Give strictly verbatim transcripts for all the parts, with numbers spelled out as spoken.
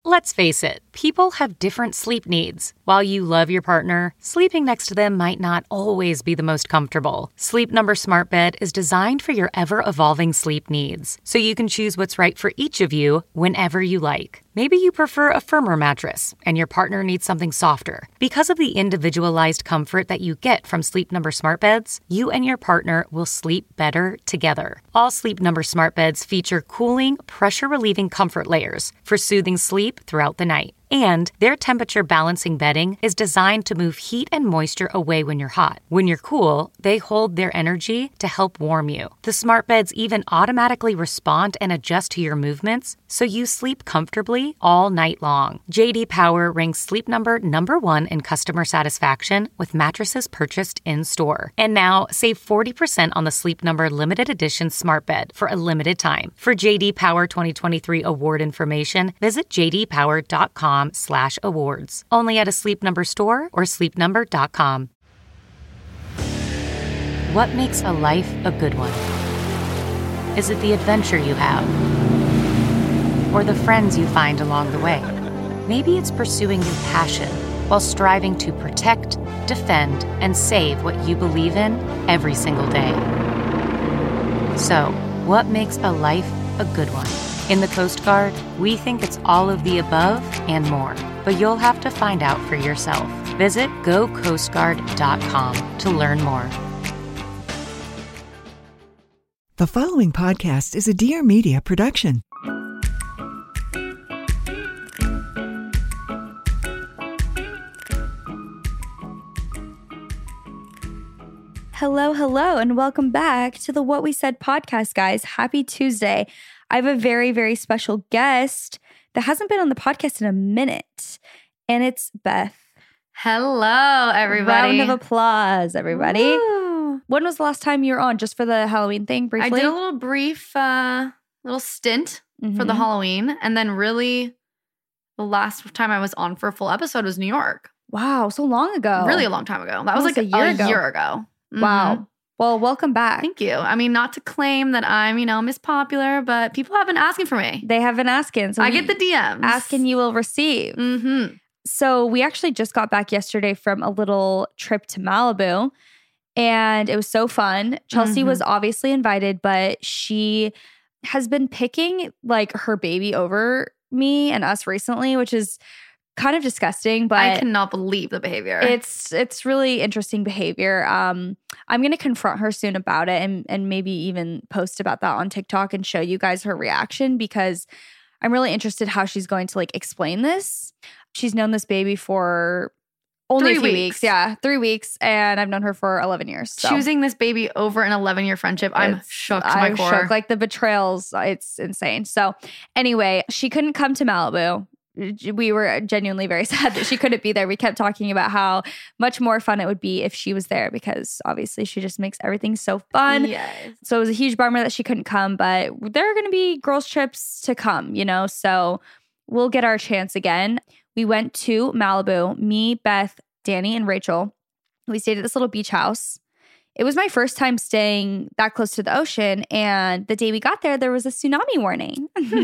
Let's face it, people have different sleep needs. While you love your partner, sleeping next to them might not always be the most comfortable. Sleep Number Smart Bed is designed for your ever-evolving sleep needs, so you can choose what's right for each of you whenever you like. Maybe you prefer a firmer mattress and your partner needs something softer. Because of the individualized comfort that you get from Sleep Number Smart Beds, you and your partner will sleep better together. All Sleep Number Smart Beds feature cooling, pressure-relieving comfort layers for soothing sleep throughout the night. And their temperature balancing bedding is designed to move heat and moisture away when you're hot. When you're cool, they hold their energy to help warm you. The smart beds even automatically respond and adjust to your movements, so you sleep comfortably all night long. J D Power ranks Sleep Number number one in customer satisfaction with mattresses purchased in-store. And now, save forty percent on the Sleep Number limited edition smart bed for a limited time. For J D Power twenty twenty-three award information, visit j d power dot com slash awards. Only at a Sleep Number store or sleep number dot com. What makes a life a good one? Is it the adventure you have? Or the friends you find along the way? Maybe it's pursuing your passion while striving to protect, defend, and save what you believe in every single day. So, what makes a life a good one? In the Coast Guard, we think it's all of the above and more, but you'll have to find out for yourself. Visit go coast guard dot com to learn more. The following podcast is a Dear Media production. Hello, hello, and welcome back to the What We Said podcast, guys. Happy Tuesday. I have a very, very special guest that hasn't been on the podcast in a minute, and it's Beth. Hello, everybody. Round of applause, everybody. Woo. When was the last time you were on? Just for the Halloween thing, briefly? I did a little brief, uh, little stint mm-hmm. for the Halloween, and then really the last time I was on for a full episode was New York. Wow, so long ago. Really a long time ago. That was Almost like a year a ago. year ago. Mm-hmm. Wow. Well, welcome back. Thank you. I mean, not to claim that I'm, you know, Miss Popular, but people have been asking for me. They have been asking. So I get the D Ms. Asking, you will receive. Mm-hmm. So we actually just got back yesterday from a little trip to Malibu, and it was so fun. Chelsea mm-hmm. was obviously invited, but she has been picking like her baby over me and us recently, which is kind of disgusting, but I cannot believe the behavior. It's it's really interesting behavior. Um, I'm going to confront her soon about it and and maybe even post about that on TikTok and show you guys her reaction, because I'm really interested how she's going to like explain this. She's known this baby for only three a few weeks. weeks. Yeah, three weeks. And I've known her for eleven years. So. Choosing this baby over an eleven-year friendship, I'm It's- shook to my I'm core. shook. Like the betrayals, it's insane. So anyway, she couldn't come to Malibu. We were genuinely very sad that she couldn't be there. We kept talking about how much more fun it would be if she was there, because obviously she just makes everything so fun. Yes. So it was a huge bummer that she couldn't come, but there are going to be girls' trips to come, you know, so we'll get our chance again. We went to Malibu, me, Beth, Danny, and Rachel. We stayed at this little beach house. It was my first time staying that close to the ocean, and the day we got there, there was a tsunami warning,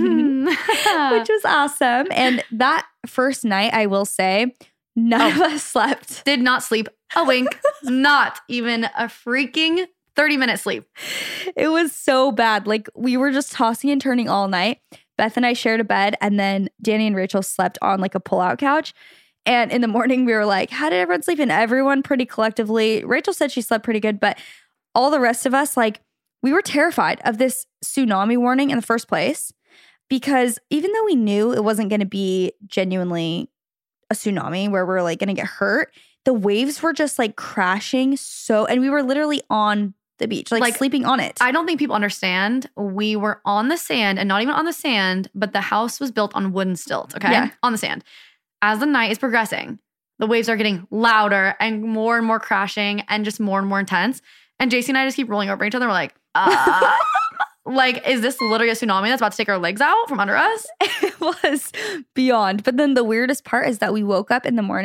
which was awesome. And that first night, I will say, none Oh. of us slept. Did not sleep a wink. Not even a freaking thirty minute sleep. It was so bad. Like, we were just tossing and turning all night. Beth and I shared a bed, and then Danny and Rachel slept on like a pull-out couch. And in the morning, we were like, how did everyone sleep? And everyone pretty collectively, Rachel said she slept pretty good, but all the rest of us, like, we were terrified of this tsunami warning in the first place, because even though we knew it wasn't going to be genuinely a tsunami where we're like going to get hurt, the waves were just like crashing. So, and we were literally on the beach, like, Like, sleeping on it. I don't think people understand. We were on the sand, and not even on the sand, but the house was built on wooden stilts, okay? Yeah. On the sand. As the night is progressing, the waves are getting louder and more and more crashing and just more and more intense. And J C and I just keep rolling over each other. We're like, uh, like, is this literally a tsunami that's about to take our legs out from under us? It was beyond. But then the weirdest part is that we woke up in the morning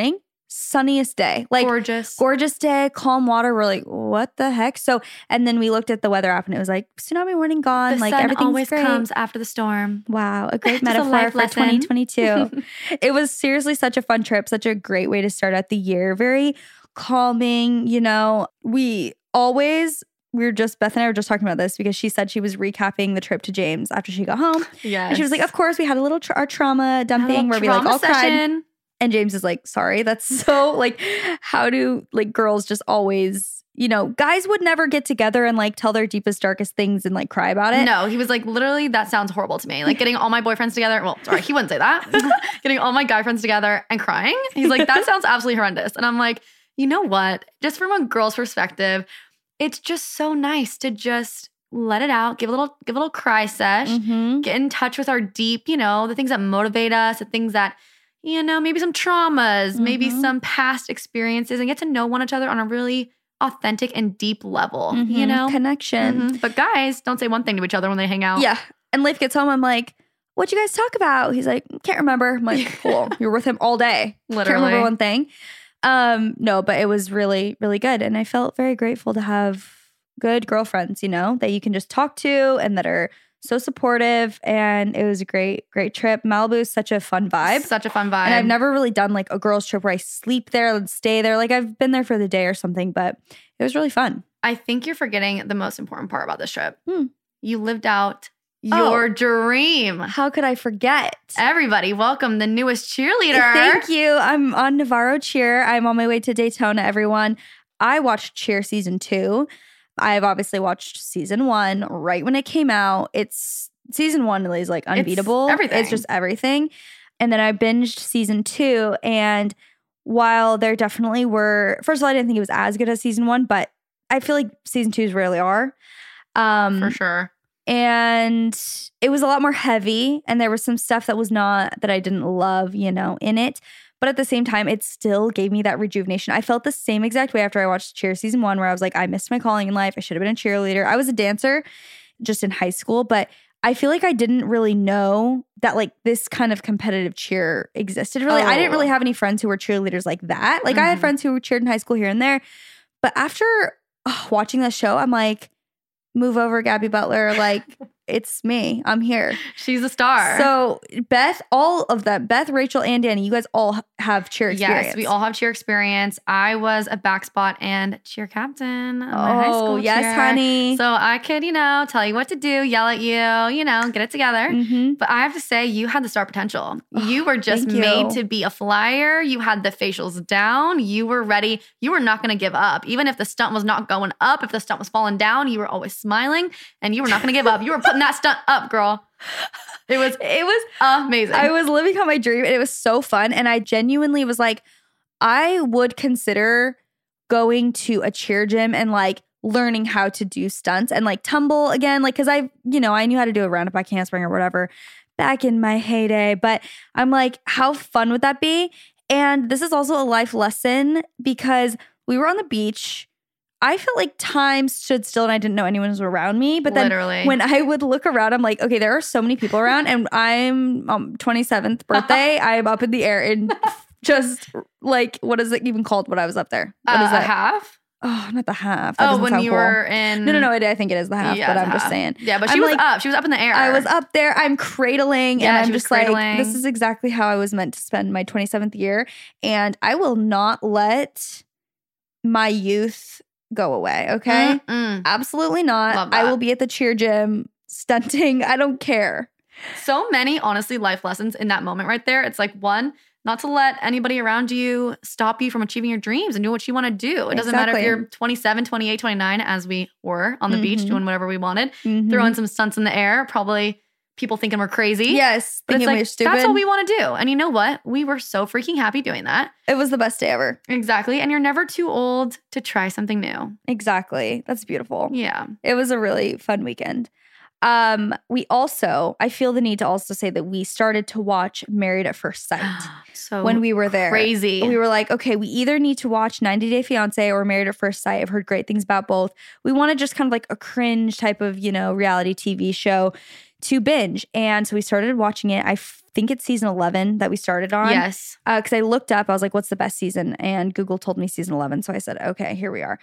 sunniest day. Like Gorgeous. Gorgeous day, calm water. We're like, what the heck? So, and then we looked at the weather app and it was like, tsunami warning gone. The like sun everything's always great. comes after the storm. Wow, a great Just a metaphor life for lesson. twenty twenty-two. It was seriously such a fun trip, such a great way to start out the year. Very calming, you know. We always, we were just, Beth and I were just talking about this because she said she was recapping the trip to James after she got home. Yeah. And she was like, of course, we had a little tra- our trauma dumping where we like all cried. session. And James is like, sorry, that's so like, how do like girls just always, you know, guys would never get together and like tell their deepest, darkest things and like cry about it. No, he was like, literally, that sounds horrible to me. Like getting all my boyfriends together. Well, sorry, he wouldn't say that. Getting all my guy friends together and crying. He's like, that sounds absolutely horrendous. And I'm like, you know what? Just from a girl's perspective, it's just so nice to just let it out, give a little, give a little cry sesh, Mm-hmm. get in touch with our deep, you know, the things that motivate us, the things that, you know, maybe some traumas, maybe Mhm. some past experiences, and get to know one another on a really authentic and deep level, you Mhm. know? Connection. Mhm. But guys don't say one thing to each other when they hang out. Yeah. And Leif gets home. I'm like, what'd you guys talk about? He's like, can't remember. I'm like, cool. You were with him all day. Can't Literally. remember one thing. Um, no, but it was really, really good. And I felt very grateful to have good girlfriends, you know, that you can just talk to and that are so supportive. And it was a great, great trip. Malibu is such a fun vibe. Such a fun vibe. And I've never really done like a girls trip where I sleep there and stay there. Like I've been there for the day or something, but it was really fun. I think you're forgetting the most important part about this trip. Hmm. You lived out Oh. your dream. How could I forget? Everybody, welcome the newest cheerleader. Thank you. I'm on Navarro Cheer. I'm on my way to Daytona, everyone. I watched Cheer season two. I've obviously watched season one right when it came out. It's season one is like unbeatable. everything. It's just everything. And then I binged season two. And while there definitely were, first of all, I didn't think it was as good as season one, but I feel like season twos rarely are. Um, For sure. And it was a lot more heavy. And there was some stuff that was not, that I didn't love, you know, in it. But at the same time, it still gave me that rejuvenation. I felt the same exact way after I watched Cheer season one, where I was like, I missed my calling in life. I should have been a cheerleader. I was a dancer just in high school, but I feel like I didn't really know that like this kind of competitive cheer existed. Really, I didn't really have any friends who were cheerleaders like that. Like I had Mhm. friends who cheered in high school here and there. But after oh, watching the show, I'm like, move over, Gabby Butler. Like, it's me. I'm here. She's a star. So Beth, all of them, Beth, Rachel, and Danny, you guys all have cheer experience. yes, we all have cheer experience. I was a back spot and cheer captain of Oh, my high school yes, cheer. honey. So I could, you know, tell you what to do, yell at you, you know, get it together. Mhm. But I have to say, you had the star potential. You were just thank you. made to be a flyer. You had the facials down. You were ready. You were not going to give up. Even if the stunt was not going up, if the stunt was falling down, you were always smiling and you were not going to give up. You were putting that stunt up, girl. It was It was amazing. I was living out my dream and it was so fun. And I genuinely was like, I would consider going to a cheer gym and like learning how to do stunts and like tumble again. Like, cause I, you know, I knew how to do a roundup back handspring or whatever back in my heyday. But I'm like, how fun would that be? And this is also a life lesson because we were on the beach. I felt like time stood still and I didn't know anyone was around me. But then Literally. when I would look around, I'm like, okay, there are so many people around and I'm um, twenty-seventh birthday. I'm up in the air and just like, what is it even called when I was up there? What uh, is a that? half. Oh, not the half. That Oh, doesn't when sound you cool. were in. No, no, no. I, I think it is the half, Yeah, but the I'm just half. saying. Yeah, but she I'm was like- up. She was up in the air. I was up there. I'm cradling, Yeah, and I'm she was just like, cradling. this is exactly how I was meant to spend my twenty-seventh year, and I will not let my youth go away. Okay, Mm-mm. absolutely not. Love I that. will be at the cheer gym stunting. I don't care. So many, honestly, life lessons in that moment right there. It's like, one, not to let anybody around you stop you from achieving your dreams and do what you want to do. It doesn't matter if Exactly. you're twenty-seven, twenty-eight, twenty-nine, as we were on the beach Mhm. doing whatever we wanted, Mhm. throwing some stunts in the air, probably people thinking we're crazy. Yes, But it's thinking like, we're stupid. that's what we want to do. And you know what? We were so freaking happy doing that. It was the best day ever. Exactly. And you're never too old to try something new. Exactly. That's beautiful. Yeah. It was a really fun weekend. Um, we also, I feel the need to also say that we started to watch Married at First Sight So when we were there. crazy. We were like, okay, we either need to watch ninety Day Fiancé or Married at First Sight. I've heard great things about both. We wanted just kind of like a cringe type of, you know, reality T V show to binge. And so we started watching it. I f- think it's season eleven that we started on. Yes. Because uh, I looked up, I was like, what's the best season? And Google told me season eleven. So I said, okay, here we are.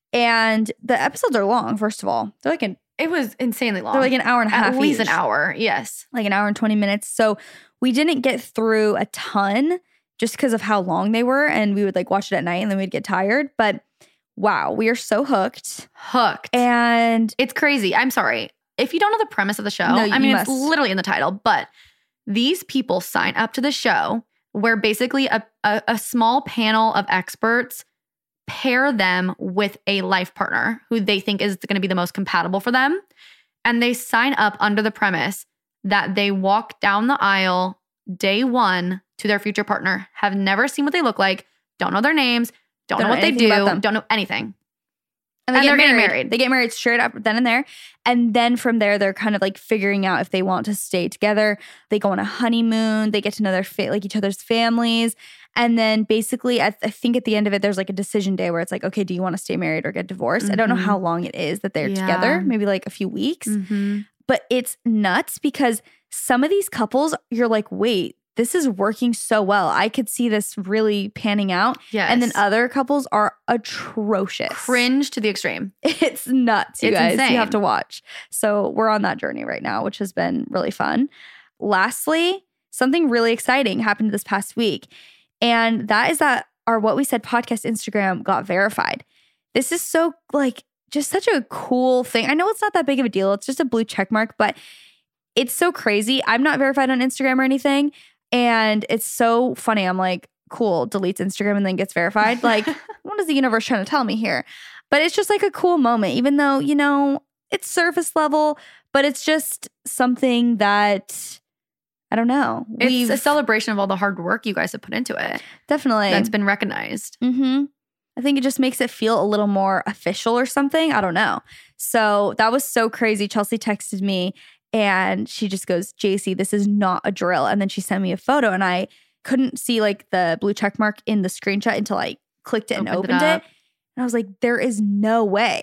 And the episodes are long, first of all. They're like an, It was insanely long. they're like an hour and a half At least each. an hour. Yes. Like an hour and twenty minutes. So we didn't get through a ton just because of how long they were. And we would like watch it at night and then we'd get tired. But wow, we are so hooked. Hooked. And It's crazy. I'm sorry. If you don't know the premise of the show, No, I you mean, must. it's literally in the title, but these people sign up to the show where basically a, a, a small panel of experts pair them with a life partner who they think is going to be the most compatible for them. And they sign up under the premise that they walk down the aisle day one to their future partner, have never seen what they look like, don't know their names, don't, Don't know know what they anything do, about them. don't know anything. And, they And get they're getting married. married. They get married straight up then and there. And then from there, they're kind of like figuring out if they want to stay together. They go on a honeymoon. They get to know their fa- like each other's families. And then basically, I, th- I think at the end of it, there's like a decision day where it's like, okay, do you want to stay married or get divorced? I don't know Mhm. how long it is that they're Yeah. together. Maybe like a few weeks. Mm-hmm. But it's nuts because some of these couples, you're like, wait, this is working so well. I could see this really panning out. Yes. And then other couples are atrocious. Cringe to the extreme. It's nuts, you It's guys. insane. You have to watch. So we're on that journey right now, which has been really fun. Lastly, something really exciting happened this past week. And that is that our What We Said podcast Instagram got verified. This is so like just such a cool thing. I know it's not that big of a deal. It's just a blue check mark, but it's so crazy. I'm not verified on Instagram or anything. And it's so funny. I'm like, cool, deletes Instagram and then gets verified. Like, what is the universe trying to tell me here? But it's just like a cool moment, even though, you know, it's surface level, but it's just something that, I don't know. It's We've a celebration of all the hard work you guys have put into it. definitely. That's been recognized. Mm-hmm. I think it just makes it feel a little more official or something. I don't know. So that was so crazy. Chelsea texted me and she just goes, J C, this is not a drill. And then she sent me a photo and I couldn't see like the blue check mark in the screenshot until I clicked it and Opened it opened it. up. And I was like, there is no way.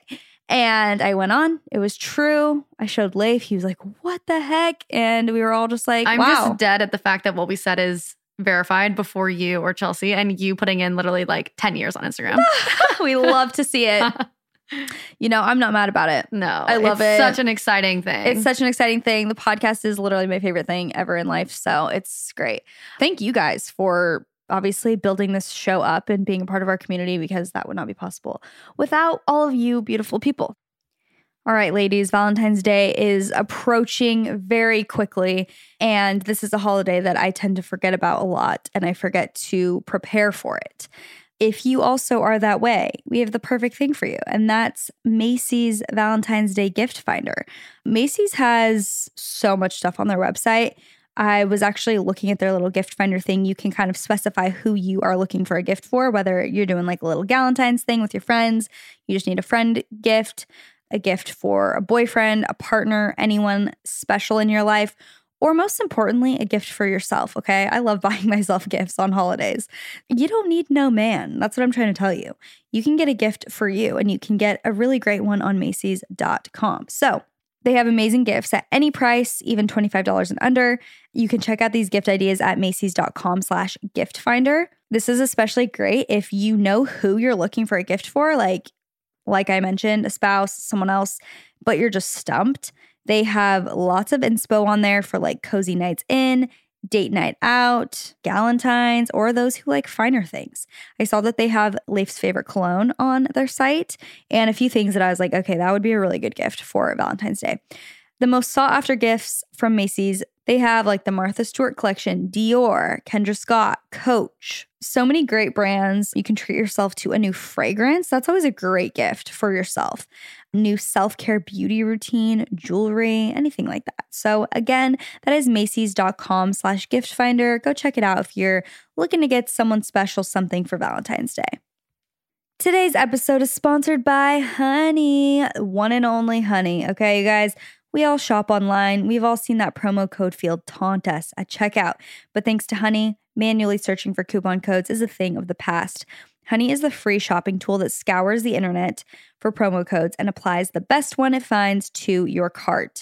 And I went on. It was true. I showed Leif. He was like, what the heck? And we were all just like, I'm wow. just dead at the fact that what we said is verified before you or Chelsea and you putting in literally like ten years on Instagram. We love to see it. You know, I'm not mad about it. No, I love it's it. such an exciting thing. It's such an exciting thing. The podcast is literally my favorite thing ever in life. So it's great. Thank you guys for obviously building this show up and being a part of our community because that would not be possible without all of you beautiful people. All right, ladies, Valentine's Day is approaching very quickly. And this is a holiday that I tend to forget about a lot and I forget to prepare for it. If you also are that way, we have the perfect thing for you, and that's Macy's Valentine's Day Gift Finder. Macy's has so much stuff on their website. I was actually looking at their little gift finder thing. You can kind of specify who you are looking for a gift for, whether you're doing like a little Galentine's thing with your friends, you just need a friend gift, a gift for a boyfriend, a partner, anyone special in your life, or most importantly, a gift for yourself, okay? I love buying myself gifts on holidays. You don't need no man. That's what I'm trying to tell you. You can get a gift for you, and you can get a really great one on Macy's dot com. So they have amazing gifts at any price, even twenty-five dollars and under. You can check out these gift ideas at Macy's dot com slash gift finder. This is especially great if you know who you're looking for a gift for, like, like I mentioned, a spouse, someone else, but you're just stumped. They have lots of inspo on there for like cozy nights in, date night out, galentines, or those who like finer things. I saw that they have Leif's favorite cologne on their site and a few things that I was like, okay, that would be a really good gift for Valentine's Day. The most sought after gifts from Macy's, they have like the Martha Stewart collection, Dior, Kendra Scott, Coach. So many great brands. You can treat yourself to a new fragrance. That's always a great gift for yourself. New self-care beauty routine, jewelry, anything like that. So again, that is Macy's dot com slash gift finder. Go check it out if you're looking to get someone special something for Valentine's Day. Today's episode is sponsored by Honey, one and only Honey. Okay, you guys, we all shop online. We've all seen that promo code field taunt us at checkout. But thanks to Honey, manually searching for coupon codes is a thing of the past. Honey is the free shopping tool that scours the internet for promo codes and applies the best one it finds to your cart.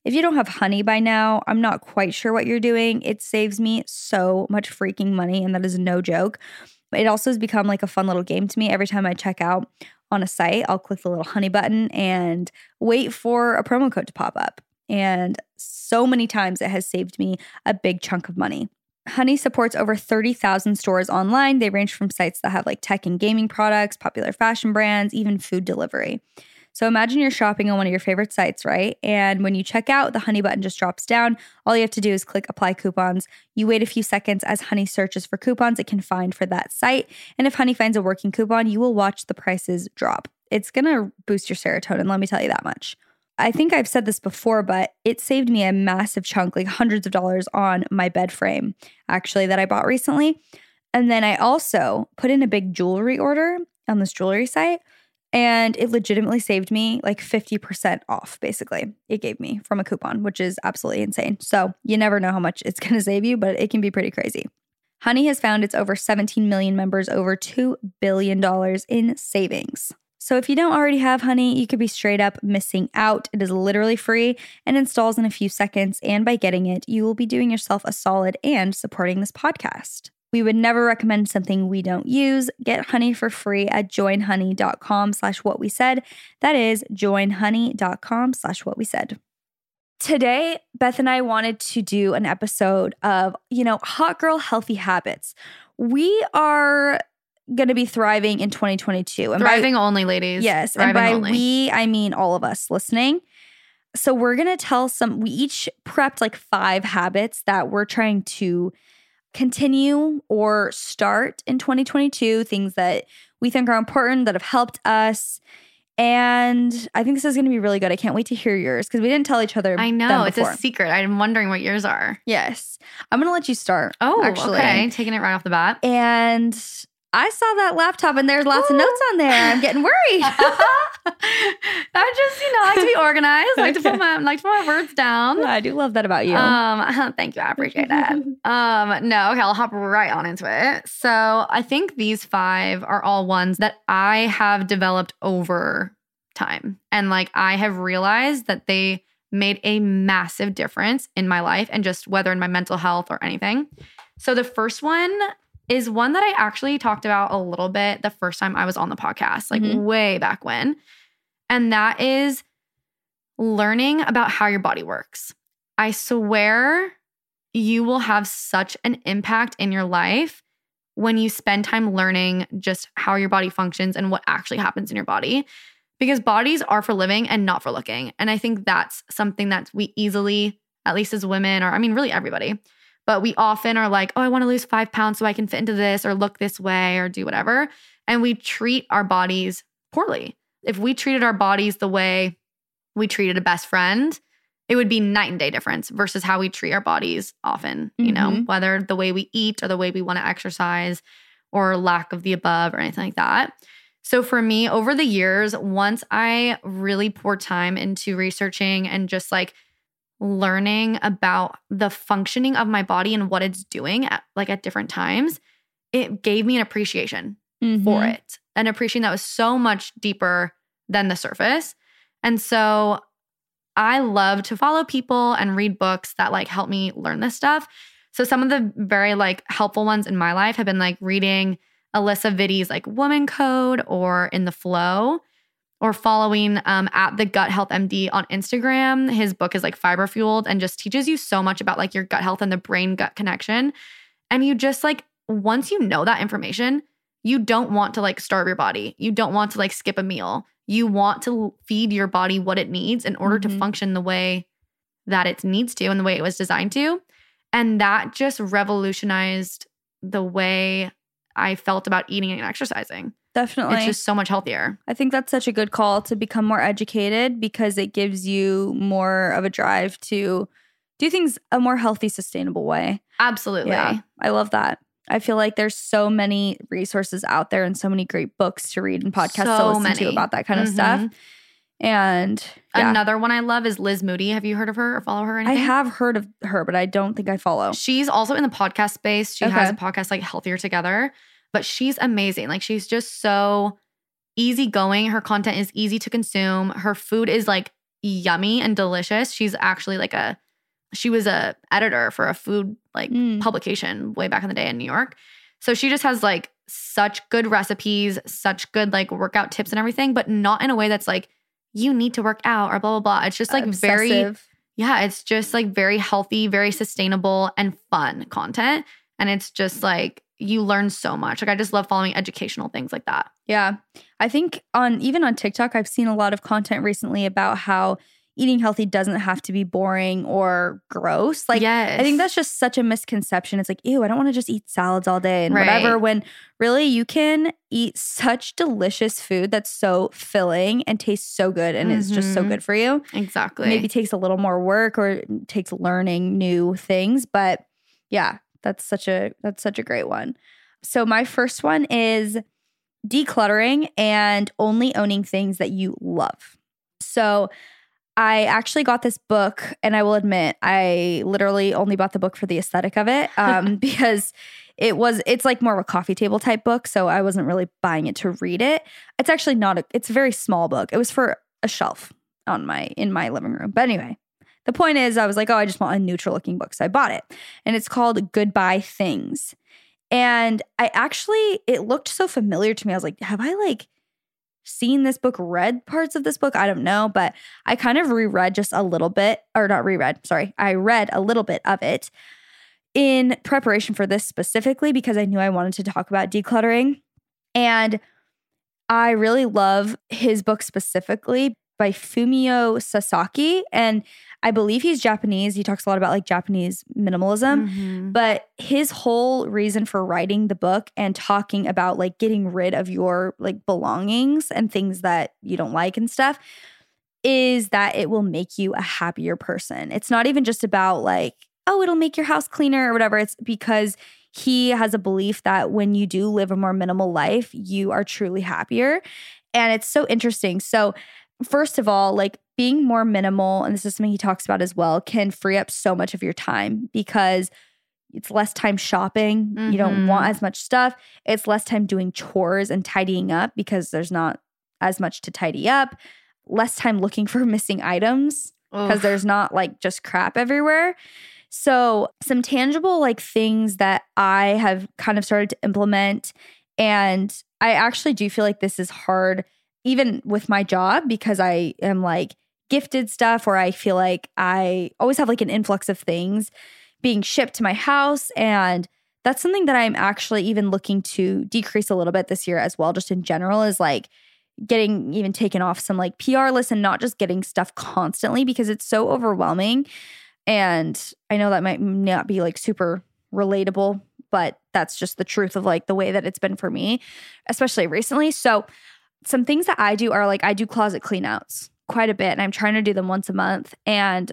If you don't have Honey by now, I'm not quite sure what you're doing. It saves me so much freaking money, and that is no joke. It also has become like a fun little game to me. Every time I check out on a site, I'll click the little Honey button and wait for a promo code to pop up. And so many times it has saved me a big chunk of money. Honey supports over thirty thousand stores online. They range from sites that have like tech and gaming products, popular fashion brands, even food delivery. So imagine you're shopping on one of your favorite sites, right? And when you check out, the Honey button just drops down. All you have to do is click apply coupons. You wait a few seconds as Honey searches for coupons it can find for that site. And if Honey finds a working coupon, you will watch the prices drop. It's going to boost your serotonin, let me tell you that much. I think I've said this before, but it saved me a massive chunk, like hundreds of dollars on my bed frame, actually, that I bought recently. And then I also put in a big jewelry order on this jewelry site. And it legitimately saved me like fifty percent off, basically. It gave me from a coupon, which is absolutely insane. So you never know how much it's going to save you, but it can be pretty crazy. Honey has found its over seventeen million members over two billion dollars in savings. So if you don't already have Honey, you could be straight up missing out. It is literally free and installs in a few seconds. And by getting it, you will be doing yourself a solid and supporting this podcast. We would never recommend something we don't use. Get Honey for free at joinhoney.com slash what we said. That is joinhoney.com slash what we said. Today, Beth and I wanted to do an episode of, you know, hot girl healthy habits. We are going to be thriving in twenty twenty-two. And thriving by, only, ladies. Yes. Thriving and by only. we, I mean all of us listening. So we're going to tell some, we each prepped like five habits that we're trying to continue or start in twenty twenty-two, things that we think are important, that have helped us. And I think this is going to be really good. I can't wait to hear yours because we didn't tell each other. I know. It's a secret. I'm wondering what yours are. Yes. I'm going to let you start. Oh, actually. Okay. Taking it right off the bat. And I saw that laptop and there's lots Ooh. of notes on there. I'm getting worried. I just, you know, like to be organized. Like to put my like to put my words down. I do love that about you. Um, thank you. I appreciate that. um, no, okay, I'll hop right on into it. So I think these five are all ones that I have developed over time. And like I have realized that they made a massive difference in my life and just whether in my mental health or anything. So the first one is one that I actually talked about a little bit the first time I was on the podcast, like mm-hmm. way back when. And that is learning about how your body works. I swear you will have such an impact in your life when you spend time learning just how your body functions and what actually happens in your body. Because bodies are for living and not for looking. And I think that's something that we easily, at least as women, or I mean, really everybody, but we often are like, oh, I want to lose five pounds so I can fit into this or look this way or do whatever. And we treat our bodies poorly. If we treated our bodies the way we treated a best friend, it would be night and day difference versus how we treat our bodies often, you mm-hmm. know, whether the way we eat or the way we want to exercise or lack of the above or anything like that. So for me, over the years, once I really poured time into researching and just like learning about the functioning of my body and what it's doing at like at different times, it gave me an appreciation mm-hmm. for it. An appreciation that was so much deeper than the surface. And so I love to follow people and read books that like help me learn this stuff. So some of the very like helpful ones in my life have been like reading Alyssa Vitti's like Woman Code or In the Flow, or following um, at the Gut Health M D on Instagram. His book is like Fiber Fueled and just teaches you so much about like your gut health and the brain-gut connection. And you just like, once you know that information, you don't want to like starve your body. You don't want to like skip a meal. You want to feed your body what it needs in order mm-hmm. to function the way that it needs to and the way it was designed to. And that just revolutionized the way I felt about eating and exercising. Definitely. It's just so much healthier. I think that's such a good call to become more educated because it gives you more of a drive to do things a more healthy, sustainable way. Absolutely. Yeah, I love that. I feel like there's so many resources out there and so many great books to read and podcasts so to listen many. to about that kind mm-hmm. of stuff. And yeah. Another one I love is Liz Moody. Have you heard of her or follow her or anything? I have heard of her, but I don't think I follow. She's also in the podcast space. She okay. has a podcast like Healthier Together, but she's amazing. Like she's just so easygoing. Her content is easy to consume. Her food is like yummy and delicious. She's actually like a, she was a editor for a food like Mm. publication way back in the day in New York. So she just has like such good recipes, such good like workout tips and everything, but not in a way that's like, you need to work out or blah, blah, blah. It's just like very, Obsessive. yeah, it's just like very healthy, very sustainable and fun content. And it's just like, you learn so much. Like I just love following educational things like that. Yeah. I think on even on TikTok, I've seen a lot of content recently about how eating healthy doesn't have to be boring or gross. Like, yes. I think that's just such a misconception. It's like, ew, I don't want to just eat salads all day and Right. whatever. When really you can eat such delicious food that's so filling and tastes so good and is just so Mhm. good for you. Exactly. Maybe takes a little more work or takes learning new things. But yeah, that's such a that's such a great one. So my first one is decluttering and only owning things that you love. So I actually got this book, and I will admit, I literally only bought the book for the aesthetic of it um, because it was, it's like more of a coffee table type book. So I wasn't really buying it to read it. It's actually not a, it's a very small book. It was for a shelf on my, in my living room. But anyway, the point is I was like, oh, I just want a neutral looking book. So I bought it, and it's called Goodbye Things. And I actually, it looked so familiar to me. I was like, have I like seen this book, read parts of this book? I don't know, but I kind of reread just a little bit, or not reread, sorry. I read a little bit of it in preparation for this specifically because I knew I wanted to talk about decluttering. And I really love his book specifically by Fumio Sasaki. And I believe he's Japanese. He talks a lot about like Japanese minimalism. Mhm. But his whole reason for writing the book and talking about like getting rid of your like belongings and things that you don't like and stuff is that it will make you a happier person. It's not even just about like, oh, it'll make your house cleaner or whatever. It's because he has a belief that when you do live a more minimal life, you are truly happier. And it's so interesting. So first of all, like being more minimal, and this is something he talks about as well, can free up so much of your time because it's less time shopping. Mm-hmm. You don't want as much stuff. It's less time doing chores and tidying up because there's not as much to tidy up. Less time looking for missing items because there's not like just crap everywhere. So some tangible like things that I have kind of started to implement, and I actually do feel like this is hard even with my job because I am like gifted stuff, or I feel like I always have like an influx of things being shipped to my house. And that's something that I'm actually even looking to decrease a little bit this year as well, just in general, is like getting even taken off some like P R lists and not just getting stuff constantly because it's so overwhelming. And I know that might not be like super relatable, but that's just the truth of like the way that it's been for me, especially recently. So some things that I do are like I do closet cleanouts quite a bit, and I'm trying to do them once a month. And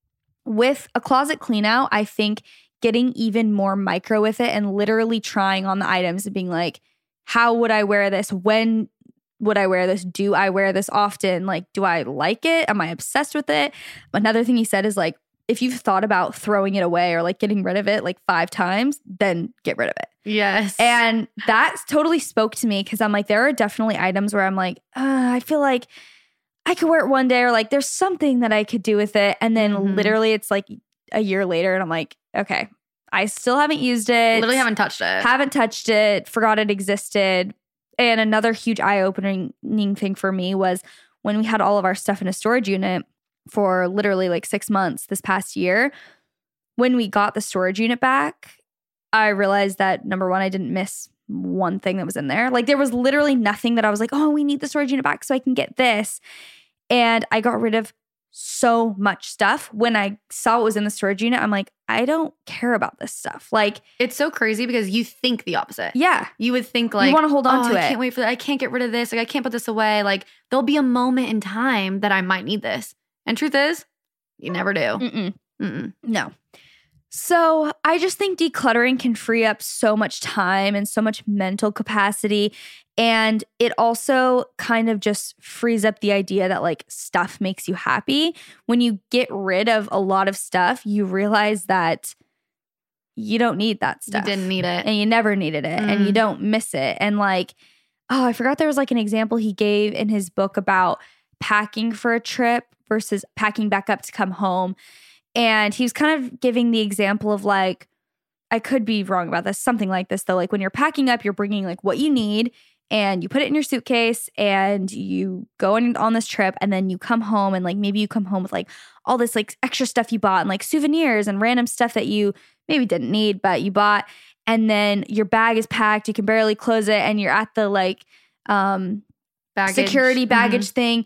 with a closet cleanout, I think getting even more micro with it and literally trying on the items and being like, how would I wear this? When would I wear this? Do I wear this often? Like, do I like it? Am I obsessed with it? Another thing he said is like, if you've thought about throwing it away or like getting rid of it like five times, then get rid of it. Yes. And that totally spoke to me because I'm like, there are definitely items where I'm like, uh, I feel like I could wear it one day, or like there's something that I could do with it. And then Mhm. literally it's like a year later and I'm like, okay, I still haven't used it. Literally haven't touched it. Haven't touched it, forgot it existed. And another huge eye-opening thing for me was when we had all of our stuff in a storage unit for literally like six months this past year. When we got the storage unit back, I realized that number one, I didn't miss one thing that was in there. Like there was literally nothing that I was like, oh, we need the storage unit back so I can get this. And I got rid of so much stuff. When I saw what was in the storage unit, I'm like, I don't care about this stuff. Like It's so crazy because you think the opposite. yeah. You would think like, wanna hold on oh, to I it. can't wait for that. I can't get rid of this. Like I can't put this away. Like there'll be a moment in time that I might need this. And truth is, you never do. Mm-mm. Mm-mm. No. So I just think decluttering can free up so much time and so much mental capacity. And it also kind of just frees up the idea that like stuff makes you happy. When you get rid of a lot of stuff, you realize that you don't need that stuff. You didn't need it. And you never needed it. And you Mm. don't miss it. And like, oh, I forgot there was like an example he gave in his book about packing for a trip versus packing back up to come home. And he was kind of giving the example of like, I could be wrong about this, something like this though. Like when you're packing up, you're bringing like what you need and you put it in your suitcase and you go in on this trip and then you come home and like maybe you come home with like all this like extra stuff you bought and like souvenirs and random stuff that you maybe didn't need, but you bought. And then your bag is packed, you can barely close it and you're at the like um, Baggage. security baggage Mm-hmm. thing.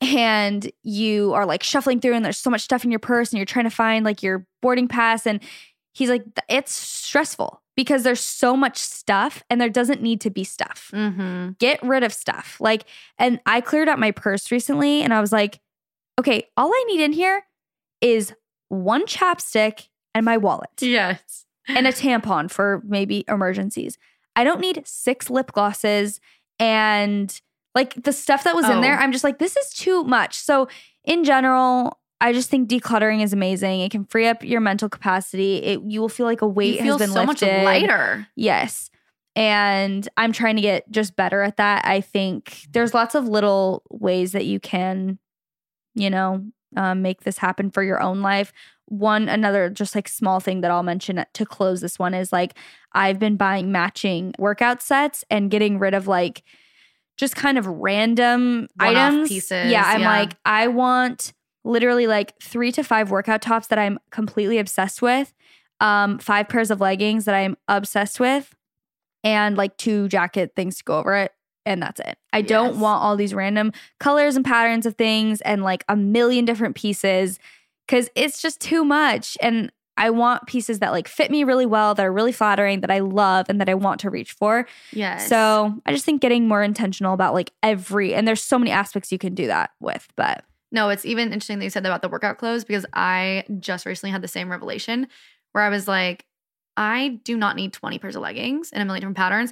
And you are like shuffling through and there's so much stuff in your purse and you're trying to find like your boarding pass. And he's like, it's stressful because there's so much stuff and there doesn't need to be stuff. Mm-hmm. Get rid of stuff. Like, and I cleared out my purse recently and I was like, okay, all I need in here is one chapstick and my wallet Yes. and a tampon for maybe emergencies. I don't need six lip glosses and like the stuff that was in Oh. there. I'm just like, this is too much. So in general, I just think decluttering is amazing. It can free up your mental capacity. It, you will feel like a weight You feel has been so lifted. much lighter. Yes. And I'm trying to get just better at that. I think there's lots of little ways that you can, you know, um, make this happen for your own life. One, another just like small thing that I'll mention to close this one is like I've been buying matching workout sets and getting rid of like just kind of random One-off items. pieces, Yeah, I'm yeah. like, I want literally like three to five workout tops that I'm completely obsessed with, um, five pairs of leggings that I'm obsessed with, and like two jacket things to go over it. And that's it. I Yes. don't want all these random colors and patterns of things and like a million different pieces because it's just too much. And I want pieces that like fit me really well, that are really flattering, that I love and that I want to reach for. Yes. So I just think getting more intentional about like every, and there's so many aspects you can do that with, but No, it's even interesting that you said that about the workout clothes because I just recently had the same revelation where I was like, I do not need twenty pairs of leggings in a million different patterns.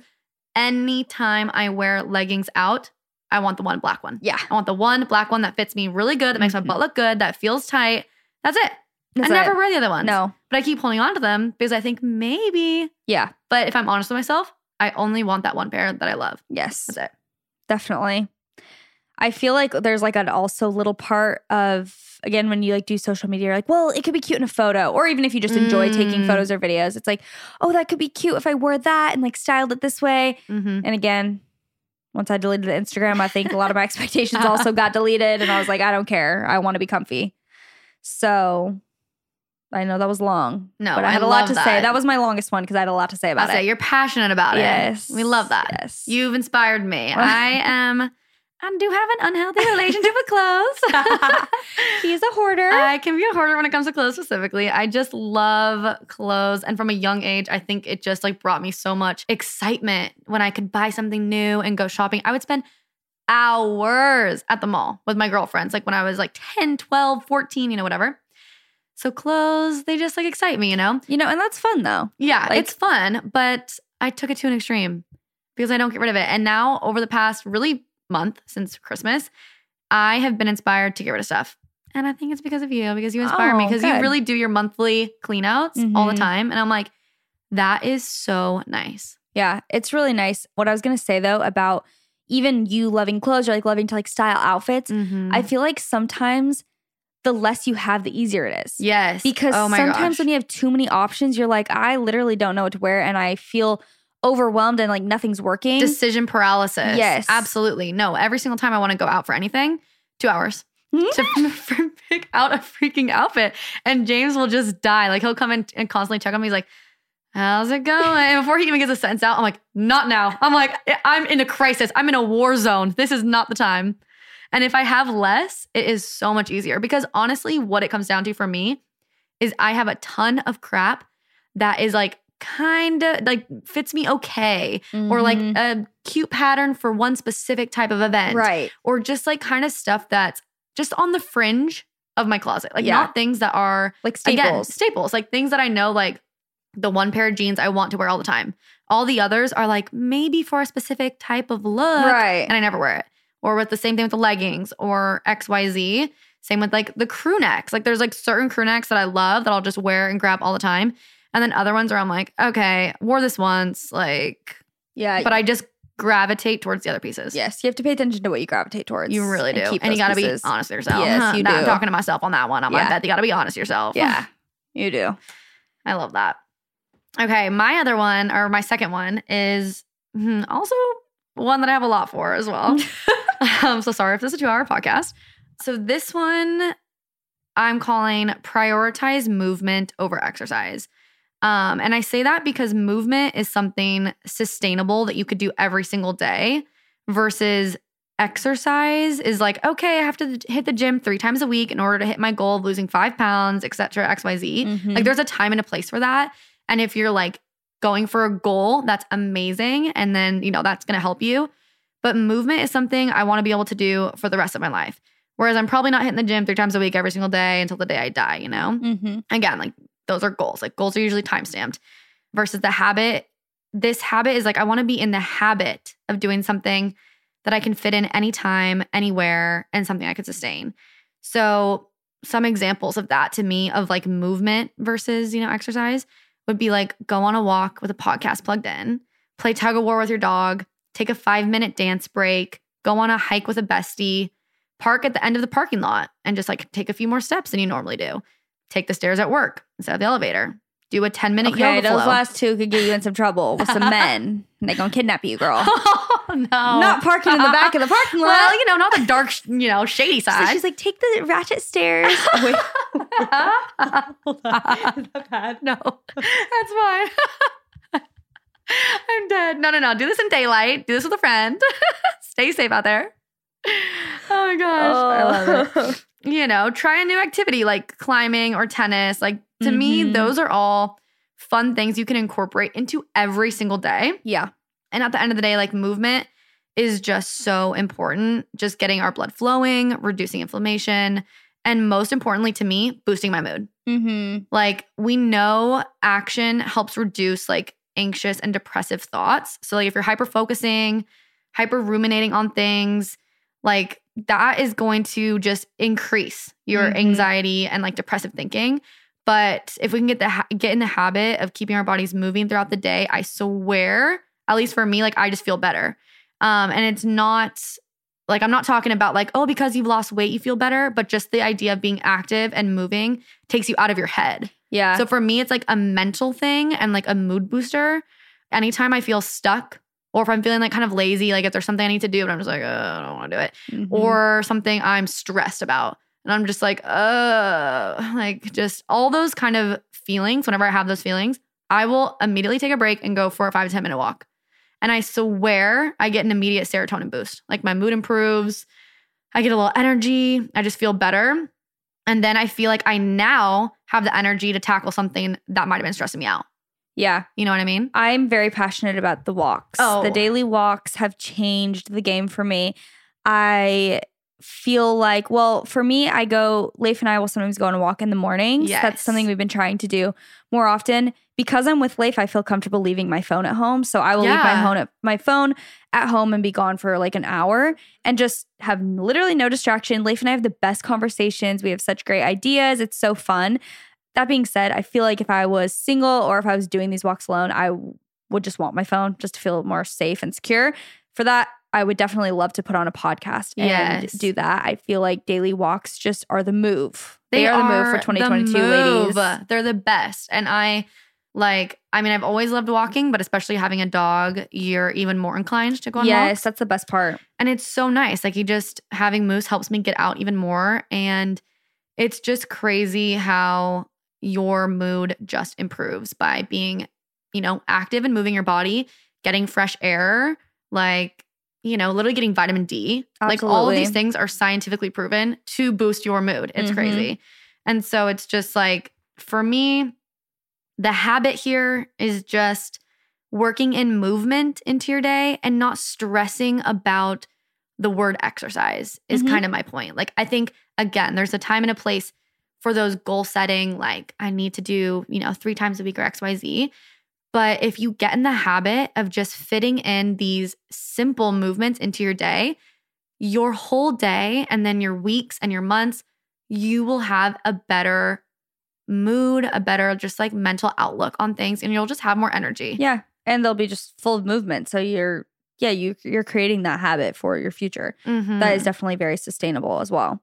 Anytime I wear leggings out, I want the one black one. yeah. I want the one black one that fits me really good, that makes Mhm. my butt look good, that feels tight. That's it. That's I never it. wear the other ones. No. But I keep holding on to them because I think maybe, Yeah. but if I'm honest with myself, I only want that one pair that I love. Yes. That's it. Definitely. I feel like there's like an also little part of, again, when you like do social media, you're like, well, it could be cute in a photo. Or even if you just enjoy taking Mm. photos or videos, it's like, oh, that could be cute if I wore that and like styled it this way. Mm-hmm. And again, once I deleted Instagram, I think a lot of my expectations also got deleted. And I was like, I don't care. I want to be comfy. So I know that was long. No, but I I had a lot love to say. that. That was my longest one because I had a lot to say I'll about say it. you're passionate about Yes. it. We love that. Yes. You've inspired me. I am, I do have an unhealthy relationship with clothes. He's a hoarder. I can be a hoarder when it comes to clothes specifically. I just love clothes. And from a young age, I think it just like brought me so much excitement when I could buy something new and go shopping. I would spend hours at the mall with my girlfriends, like when I was like ten, twelve, fourteen, you know, whatever. So clothes, they just like excite me, you know? you know, and that's fun though. Yeah, Like- it's fun, but I took it to an extreme because I don't get rid of it. And now over the past really month since Christmas, I have been inspired to get rid of stuff. And I think it's because of you, because you inspire me, Oh, because you good. really do your monthly clean outs all the Mhm. time. And I'm like, that is so nice. Yeah, it's really nice. What I was going to say though about even you loving clothes or like loving to like style outfits, Mm-hmm. I feel like sometimes the less you have, the easier it is. Yes. Because oh my sometimes gosh. when you have too many options, you're like, I literally don't know what to wear and I feel overwhelmed and like nothing's working. Decision paralysis. Yes. Absolutely. No, every single time I want to go out for anything, two hours. to pick out a freaking outfit. And James will just die. Like he'll come in and constantly check on me. He's like, how's it going? And before he even gets a sentence out, I'm like, not now. I'm like, I'm in a crisis. I'm in a war zone. This is not the time. And if I have less, it is so much easier because honestly, what it comes down to for me is I have a ton of crap that is like kind of like fits me okay or like Mhm. a cute pattern for one specific type of event right. or just like kind of stuff that's just on the fringe of my closet. Like Yeah. not things that are Like again, staples. staples, like things that I know like the one pair of jeans I want to wear all the time. All the others are like maybe for a specific type of look Right. and I never wear it. Or with the same thing with the leggings or X Y Z. Same with like the crew necks. Like there's like certain crew necks that I love that I'll just wear and grab all the time. And then other ones where I'm like, okay, wore this once, like, Yeah. but I just gravitate towards the other pieces. Yes, you have to pay attention to what you gravitate towards. You really do. And, keep and you got to be pieces. honest with yourself. Yes, you That- do. I'm talking to myself on that one. I'm Yeah. like, Beth, you got to be honest with yourself. Yeah, you do. I love that. Okay, my other one, or my second one, is hmm, also one that I have a lot for as well. I'm so sorry if this is a two-hour podcast. So this one I'm calling prioritize movement over exercise. Um, and I say that because movement is something sustainable that you could do every single day versus exercise is like, okay, I have to hit the gym three times a week in order to hit my goal of losing five pounds, et cetera, X, Y, Z. Mhm. Like there's a time and a place for that. And if you're like going for a goal, that's amazing. And then, you know, that's going to help you. But movement is something I want to be able to do for the rest of my life. Whereas I'm probably not hitting the gym three times a week every single day until the day I die, you know? Mm-hmm. Again, like those are goals. Like goals are usually time stamped versus the habit. This habit is like, I want to be in the habit of doing something that I can fit in anytime, anywhere, and something I could sustain. So some examples of that to me of like movement versus, you know, exercise would be like go on a walk with a podcast plugged in, play tug of war with your dog, take a five minute dance break, go on a hike with a bestie, park at the end of the parking lot and just like take a few more steps than you normally do. Take the stairs at work instead of the elevator. Do a ten minute Okay, yoga those flow. last two could get you in some trouble with some men. And they gonna kidnap you, girl. Oh, no. Not parking in the back of the parking lot. Well, you know, not the dark, sh- you know, shady So side. she's like, take the ratchet stairs. Oh, wait. Hold on. Is that bad? No, that's fine. I'm dead. No, no, no. Do this in daylight. Do this with a friend. Stay safe out there. Oh my gosh. I love it. You know, try a new activity like climbing or tennis. Like to me, Mhm. those are all fun things you can incorporate into every single day. Yeah. And at the end of the day, like movement is just so important. Just getting our blood flowing, reducing inflammation, and most importantly to me, boosting my mood. Mm-hmm. Like we know action helps reduce like anxious and depressive thoughts. So like if you're hyper focusing, hyper ruminating on things, like that is going to just increase your Mhm. anxiety and like depressive thinking. But if we can get the ha- get in the habit of keeping our bodies moving throughout the day, I swear, at least for me, like I just feel better. Um, and it's not like I'm not talking about like, oh, because you've lost weight, you feel better, but just the idea of being active and moving takes you out of your head. Yeah. So for me, it's like a mental thing and like a mood booster. Anytime I feel stuck, or if I'm feeling like kind of lazy, like if there's something I need to do, but I'm just like, uh, I don't want to do it, Mhm. or something I'm stressed about. And I'm just like, uh, like just all those kind of feelings, whenever I have those feelings, I will immediately take a break and go for a five to ten minute walk. And I swear I get an immediate serotonin boost. Like my mood improves. I get a little energy. I just feel better. And then I feel like I now have the energy to tackle something that might have been stressing me out. yeah. You know what I mean? I'm very passionate about the walks. Oh. The daily walks have changed the game for me. I feel like, well, for me, I go, Leif and I will sometimes go on a walk in the mornings. Yes. That's something we've been trying to do more often. Because I'm with Leif, I feel comfortable leaving my phone at home. So I will leave my Yeah. phone, at, my phone at home and be gone for like an hour and just have literally no distraction. Leif and I have the best conversations. We have such great ideas. It's so fun. That being said, I feel like if I was single or if I was doing these walks alone, I w- would just want my phone just to feel more safe and secure. For that, I would definitely love to put on a podcast and Yes. do that. I feel like daily walks just are the move. They, are, the move for twenty twenty-two, ladies. They're the best. And I like, I mean, I've always loved walking, but especially having a dog, you're even more inclined to go on Yes, walks. that's the best part. And it's so nice. Like you just having moose helps me get out even more. And it's just crazy how your mood just improves by being, you know, active and moving your body, getting fresh air, like, you know, literally getting vitamin D. Like all of Absolutely. these things are scientifically proven to boost your mood. It's Mhm. crazy. And so it's just like, for me, the habit here is just working in movement into your day and not stressing about the word exercise is Mhm. kind of my point. Like, I think, again, there's a time and a place for those goal setting, like I need to do, you know, three times a week or X Y Z. But if you get in the habit of just fitting in these simple movements into your day, your whole day and then your weeks and your months, you will have a better mood, a better just like mental outlook on things, and you'll just have more energy. Yeah. And they'll be just full of movement. So you're yeah, you, you're creating that habit for your future. Mm-hmm. That is definitely very sustainable as well.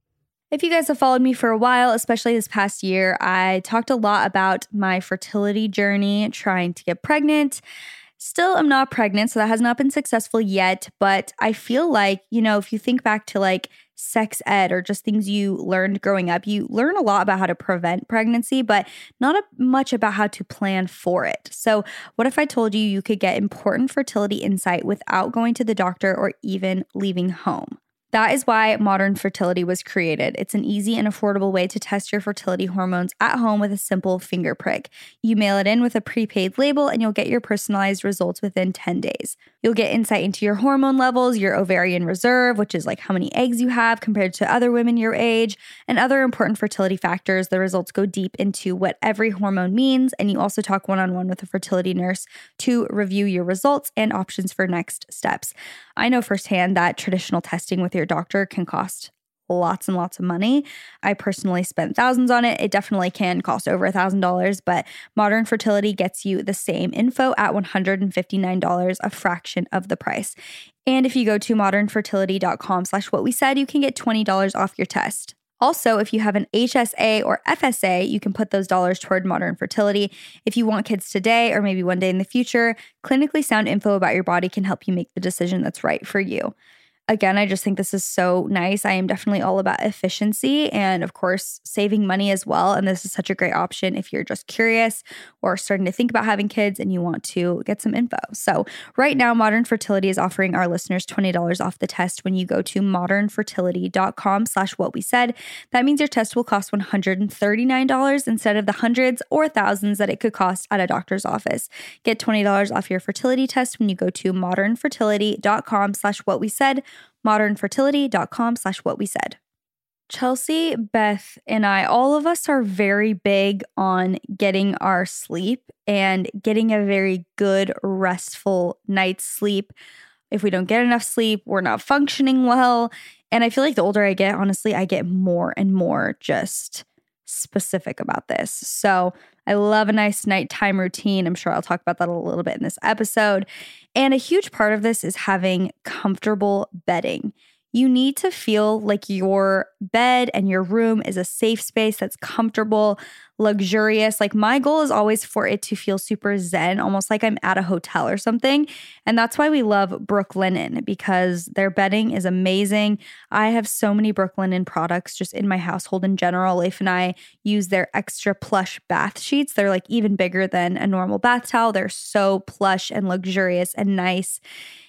If you guys have followed me for a while, especially this past year, I talked a lot about my fertility journey, trying to get pregnant. Still, I'm not pregnant, so that has not been successful yet. But I feel like, you know, if you think back to like sex ed or just things you learned growing up, you learn a lot about how to prevent pregnancy, but not a, much about how to plan for it. So what if I told you you could get important fertility insight without going to the doctor or even leaving home? That is why Modern Fertility was created. It's an easy and affordable way to test your fertility hormones at home with a simple finger prick. You mail it in with a prepaid label and you'll get your personalized results within ten days. You'll get insight into your hormone levels, your ovarian reserve, which is like how many eggs you have compared to other women your age, and other important fertility factors. The results go deep into what every hormone means, and you also talk one-on-one with a fertility nurse to review your results and options for next steps. I know firsthand that traditional testing with your doctor can cost lots and lots of money. I personally spent thousands on it. It definitely can cost over a thousand dollars, but Modern Fertility gets you the same info at one hundred fifty-nine dollars, a fraction of the price. And if you go to modernfertility.com slash what we said, you can get twenty dollars off your test. Also, if you have an H S A or F S A, you can put those dollars toward Modern Fertility. If you want kids today or maybe one day in the future, clinically sound info about your body can help you make the decision that's right for you. Again, I just think this is so nice. I am definitely all about efficiency and, of course, saving money as well. And this is such a great option if you're just curious or starting to think about having kids and you want to get some info. So right now, Modern Fertility is offering our listeners twenty dollars off the test when you go to modernfertility.com slash what we said. That means your test will cost one hundred thirty-nine dollars instead of the hundreds or thousands that it could cost at a doctor's office. Get twenty dollars off your fertility test when you go to modernfertility.com slash what we said. modernfertility.com slash what we said. Chelsea, Beth, and I, all of us are very big on getting our sleep and getting a very good, restful night's sleep. If we don't get enough sleep, we're not functioning well. And I feel like the older I get, honestly, I get more and more just specific about this. So I love a nice nighttime routine. I'm sure I'll talk about that a little bit in this episode. And a huge part of this is having comfortable bedding. You need to feel like your bed and your room is a safe space that's comfortable, luxurious. Like my goal is always for it to feel super zen, almost like I'm at a hotel or something. And that's why we love Brooklinen, because their bedding is amazing. I have so many Brooklinen products just in my household in general. Leif and I use their extra plush bath sheets. They're like even bigger than a normal bath towel. They're so plush and luxurious and nice.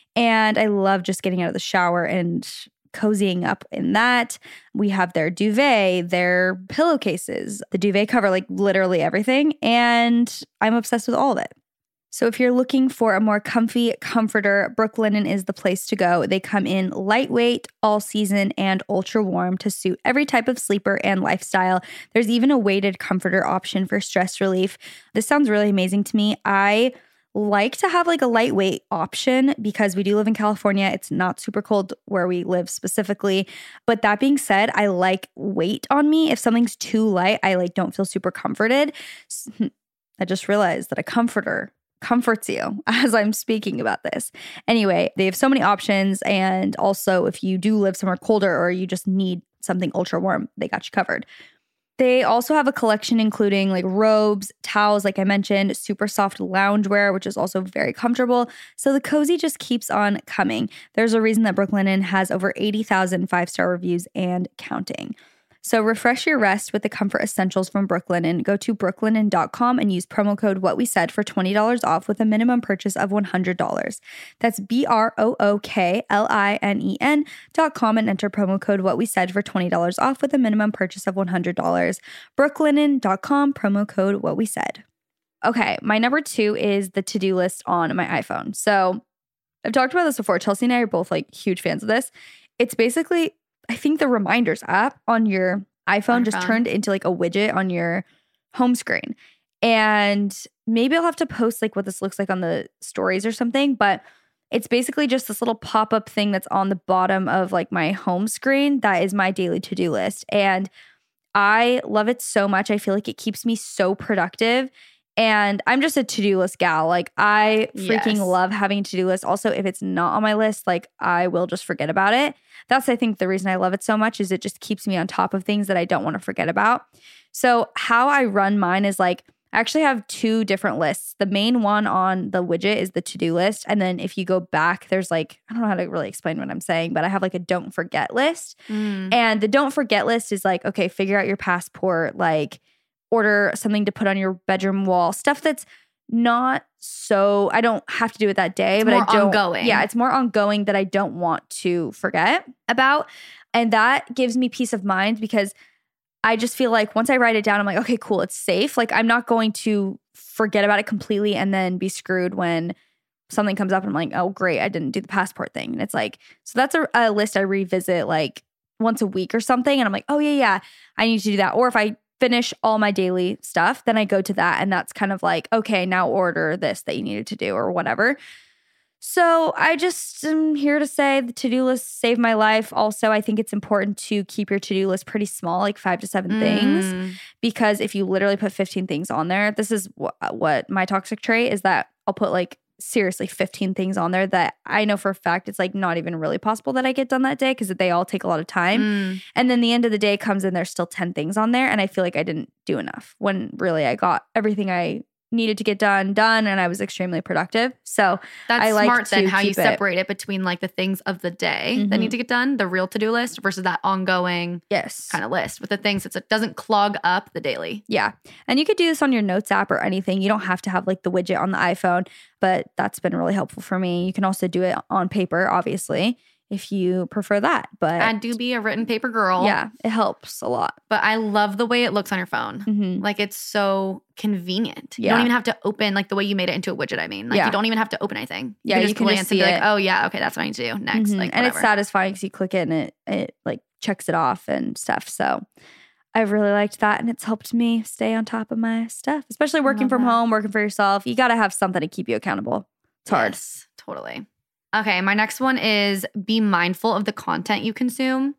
And I love just getting out of the shower and cozying up in that. We have their duvet, their pillowcases, the duvet cover, like literally everything. And I'm obsessed with all of it. So if you're looking for a more comfy comforter, Brooklinen is the place to go. They come in lightweight, all season, and ultra warm to suit every type of sleeper and lifestyle. There's even a weighted comforter option for stress relief. This sounds really amazing to me. I like to have like a lightweight option because we do live in California. It's not super cold where we live specifically. But that being said, I like weight on me. If something's too light, I like don't feel super comforted. I just realized that a comforter comforts you as I'm speaking about this. Anyway, they have so many options. And also if you do live somewhere colder or you just need something ultra warm, they got you covered. They also have a collection including like robes, towels, like I mentioned, super soft loungewear, which is also very comfortable. So the cozy just keeps on coming. There's a reason that Brooklinen has over eighty thousand five-star reviews and counting. So refresh your rest with the comfort essentials from Brooklinen. Go to brooklinen dot com and use promo code what we said for twenty dollars off with a minimum purchase of one hundred dollars. That's B R O O K L I N E N dot com and enter promo code what we said for twenty dollars off with a minimum purchase of one hundred dollars. brooklinen dot com, promo code what we said. Okay, my number two is the to-do list on my iPhone. So I've talked about this before. Chelsea and I are both like huge fans of this. It's basically, I think the reminders app on your iPhone just turned into like a widget on your home screen. And maybe I'll have to post like what this looks like on the stories or something, but it's basically just this little pop-up thing that's on the bottom of like my home screen. That is my daily to-do list. And I love it so much. I feel like it keeps me so productive. And I'm just a to-do list gal. Like I freaking Yes. love having a to-do list. Also, if it's not on my list, like I will just forget about it. That's, I think, the reason I love it so much is it just keeps me on top of things that I don't want to forget about. So how I run mine is like, I actually have two different lists. The main one on the widget is the to-do list. And then if you go back, there's like, I don't know how to really explain what I'm saying, but I have like a don't forget list. Mm. And the don't forget list is like, okay, figure out your passport, like order something to put on your bedroom wall, stuff that's not so, I don't have to do it that day, It's but more I don't. ongoing. Yeah, it's more ongoing that I don't want to forget about. And that gives me peace of mind because I just feel like once I write it down, I'm like, okay, cool, it's safe. Like I'm not going to forget about it completely and then be screwed when something comes up and I'm like, oh, great, I didn't do the passport thing. And it's like, so that's a, a list I revisit like once a week or something. And I'm like, oh, yeah, yeah, I need to do that. Or if I finish all my daily stuff, then I go to that. And that's kind of like, okay, now order this that you needed to do or whatever. So I just am here to say the to-do list saved my life. Also, I think it's important to keep your to-do list pretty small, like five to seven Mm. things. Because if you literally put fifteen things on there, this is wh- what my toxic trait is that I'll put like seriously fifteen things on there that I know for a fact it's like not even really possible that I get done that day because they all take a lot of time. Mm. And then the end of the day comes and there's still ten things on there. And I feel like I didn't do enough when really I got everything I needed to get done, done, and I was extremely productive. So That's I like smart then to how you keep it- separate it between like the things of the day that Mhm. need to get done, the real to-do list versus that ongoing yes. kind of list with the things that it doesn't clog up the daily. Yeah. And you could do this on your notes app or anything. You don't have to have like the widget on the iPhone, but that's been really helpful for me. You can also do it on paper, obviously, if you prefer that. But I do be a written paper girl. yeah, it helps a lot. But I love the way it looks on your phone. Mhm. Like it's so convenient. You Yeah. don't even have to open like the way you made it into a widget. I mean, like Yeah. you don't even have to open anything. You Yeah, can you just can just glance see and be it. like, oh yeah, okay, that's what I need to do next. Mhm. Like and it's whatever. satisfying because you click it and it, it like checks it off and stuff. So I've really liked that. And it's helped me stay on top of my stuff, especially working love from that. home, working for yourself. You got to have something to keep you accountable. It's hard. Yes, totally. Okay, my next one is be mindful of the content you consume.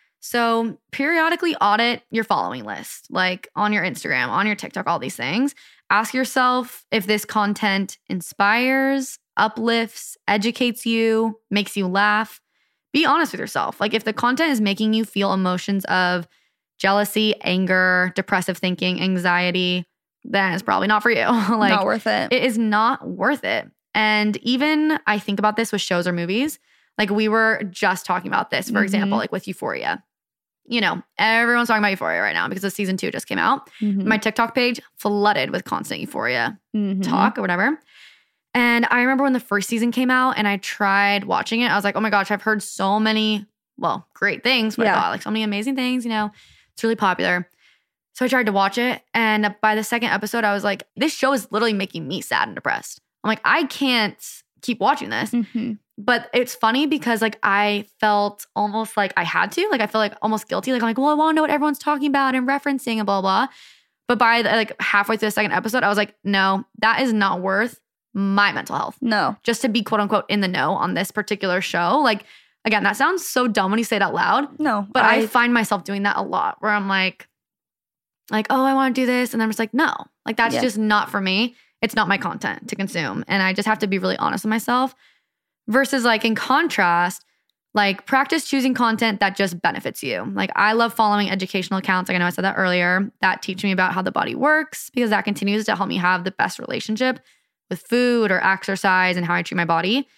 So periodically audit your following list, like on your Instagram, on your TikTok, all these things. Ask yourself if this content inspires, uplifts, educates you, makes you laugh. Be honest with yourself. Like if the content is making you feel emotions of jealousy, anger, depressive thinking, anxiety, then it's probably not for you. Like Not worth it. it is not worth it. And even I think about this with shows or movies. Like we were just talking about this, for Mhm. example, like with Euphoria. You know, everyone's talking about Euphoria right now because the season two just came out. Mhm. My TikTok page flooded with constant Euphoria Mhm. talk or whatever. And I remember when the first season came out and I tried watching it, I was like, oh my gosh, I've heard so many, well, great things. What Yeah. I thought, like so many amazing things, you know, it's really popular. So I tried to watch it. And by the second episode, I was like, this show is literally making me sad and depressed. I'm like, I can't keep watching this. Mhm. But it's funny because like I felt almost like I had to. Like I feel like almost guilty. Like I'm like, well, I want to know what everyone's talking about and referencing and blah, blah. But by the, like halfway through the second episode, I was like, no, that is not worth my mental health. No. Just to be quote unquote in the know on this particular show. Like, again, that sounds so dumb when you say it out loud. No. But I, find myself doing that a lot where I'm like, like, oh, I want to do this. And I'm just like, no, like that's Yeah. just not for me. It's not my content to consume. And I just have to be really honest with myself. Versus like in contrast, like practice choosing content that just benefits you. Like I love following educational accounts. Like I know I said that earlier, that teach me about how the body works because that continues to help me have the best relationship with food or exercise and how I treat my body.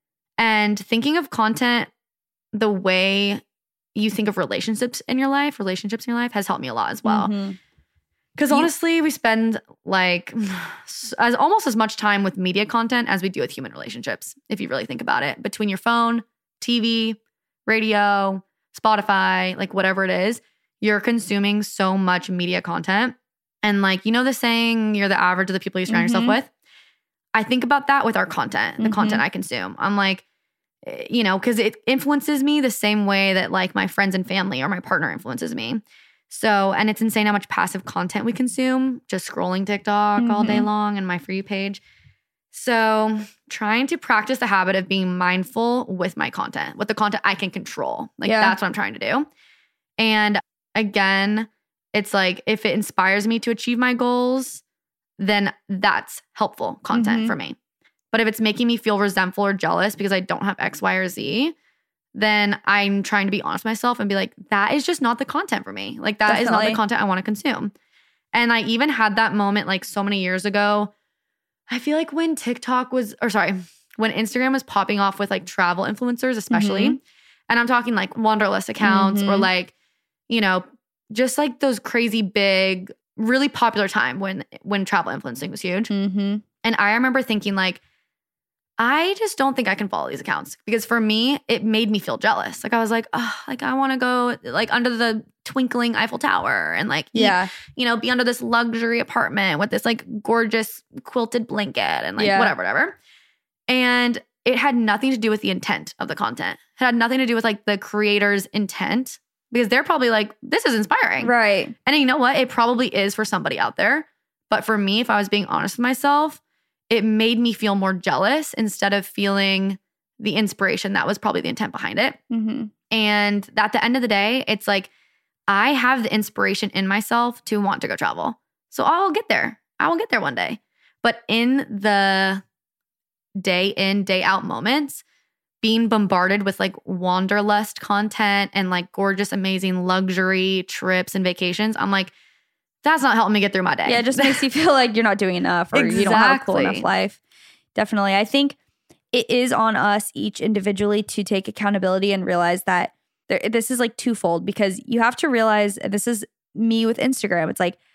And thinking of content the way you think of relationships in your life, relationships in your life has helped me a lot as well. Mhm. Because You- honestly, we spend like as almost as much time with media content as we do with human relationships, if you really think about it. Between your phone, T V, radio, Spotify, like whatever it is, you're consuming so much media content. And like, you know the saying, you're the average of the people you surround yourself Mhm. with? I think about that with our content, the Mhm. content I consume. I'm like, eh, you know, because it influences me the same way that like my friends and family or my partner influences me. So, and it's insane how much passive content we consume, just scrolling TikTok all day Mhm. long and my For You page. So, trying to practice the habit of being mindful with my content, with the content I can control. Like, Yeah. that's what I'm trying to do. And again, it's like if it inspires me to achieve my goals, then that's helpful content Mhm. for me. But if it's making me feel resentful or jealous because I don't have X, Y, or Z, then I'm trying to be honest with myself and be like, that is just not the content for me. Like that is not the Definitely. content I want to consume. And I even had that moment like so many years ago. I feel like when TikTok was, or sorry, when Instagram was popping off with like travel influencers, especially, Mhm. and I'm talking like Wanderlust accounts or Mhm. like, you know, just like those crazy big, really popular time when when travel influencing was huge. Mm-hmm. And I remember thinking like, I just don't think I can follow these accounts because for me, it made me feel jealous. Like I was like, oh, like I want to go like under the twinkling Eiffel Tower and like, eat, Yeah. you know, be under this luxury apartment with this like gorgeous quilted blanket and like Yeah. whatever, whatever. And it had nothing to do with the intent of the content. It had nothing to do with like the creator's intent because they're probably like, this is inspiring. Right. And you know what? It probably is for somebody out there. But for me, if I was being honest with myself, it made me feel more jealous instead of feeling the inspiration that was probably the intent behind it. Mm-hmm. And at the end of the day, it's like I have the inspiration in myself to want to go travel. So I will get there. I will get there one day. But in the day in, day out moments, being bombarded with like wanderlust content and like gorgeous, amazing luxury trips and vacations, I'm like, that's not helping me get through my day. Yeah, it just makes you feel like you're not doing enough or you don't have a cool Exactly. enough life. Definitely. I think it is on us each individually to take accountability and realize that there, this is like twofold because you have to realize, and this is me with Instagram, it's like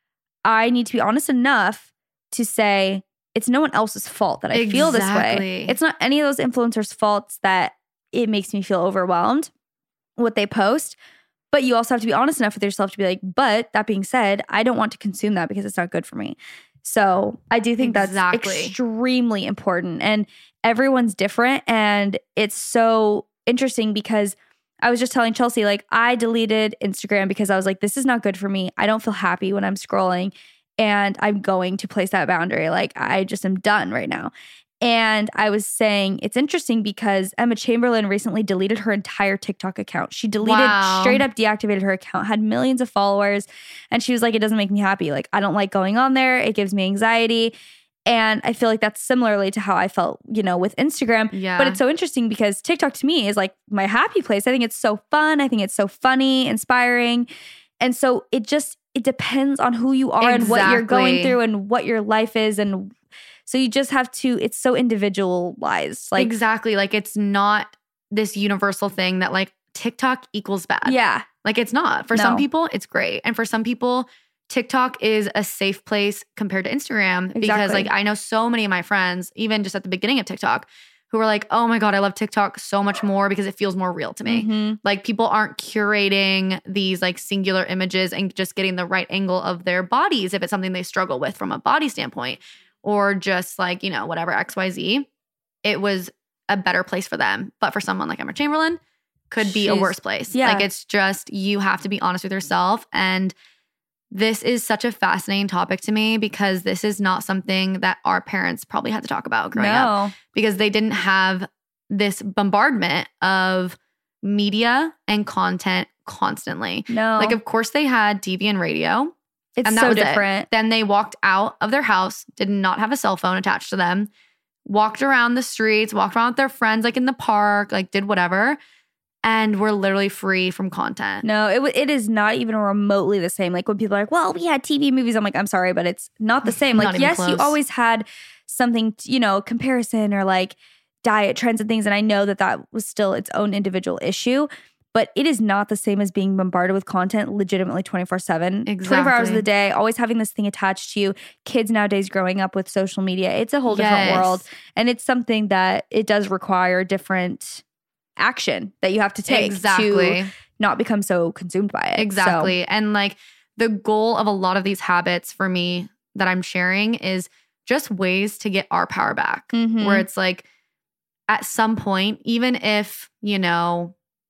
I need to be honest enough to say it's no one else's fault that I feel this way. Exactly. It's not any of those influencers' faults that it makes me feel overwhelmed what they post. But you also have to be honest enough with yourself to be like, but that being said, I don't want to consume that because it's not good for me. So I do think Exactly. that's extremely important. And everyone's different. And it's so interesting because I was just telling Chelsea, like, I deleted Instagram because I was like, this is not good for me. I don't feel happy when I'm scrolling. And I'm going to place that boundary. Like, I just am done right now. And I was saying it's interesting because Emma Chamberlain recently deleted her entire TikTok account. She deleted, Wow. straight up deactivated her account, had millions of followers. And she was like, it doesn't make me happy. Like, I don't like going on there. It gives me anxiety. And I feel like that's similarly to how I felt, you know, with Instagram. Yeah. But it's so interesting because TikTok to me is like my happy place. I think it's so fun. I think it's so funny, inspiring. And so it just, it depends on who you are and what you're going Exactly. through and what your life is. And so you just have to, it's so individualized. Like, exactly. Like it's not this universal thing that like TikTok equals bad. yeah. Like it's not. For No. some people, it's great. And for some people, TikTok is a safe place compared to Instagram because Exactly. like I know so many of my friends, even just at the beginning of TikTok, who were like, oh my God, I love TikTok so much more because it feels more real to me. Mhm. Like people aren't curating these like singular images and just getting the right angle of their bodies if it's something they struggle with from a body standpoint or just like, you know, whatever X Y Z. It was a better place for them. But for someone like Emma Chamberlain, could be a She's- worse place. yeah. Like it's just, you have to be honest with yourself. And this is such a fascinating topic to me because this is not something that our parents probably had to talk about growing up No. because they didn't have this bombardment of media and content constantly. No. Like, of course, they had T V and radio. it's and that so was it. different. Then they walked out of their house, did not have a cell phone attached to them, walked around the streets, walked around with their friends, like in the park, like did whatever. And we're literally free from content. No, it w- it is not even remotely the same. Like when people are like, well, we had T V movies. I'm like, I'm sorry, but it's not the same. Not Like, even yes, you close. always had something, t- you know, comparison or like diet trends and things. And I know that that was still its own individual issue, but it is not the same as being bombarded with content legitimately twenty-four seven, twenty-four hours of Exactly. the day, always having this thing attached to you. Kids nowadays growing up with social media, it's a whole different Yes. world. And it's something that it does require different action that you have to take Exactly. to not become so consumed by it. Exactly. And like the goal of a lot of these habits for me that I'm sharing is just ways to get our power back. So, mhm. Where it's like at some point, even if, you know,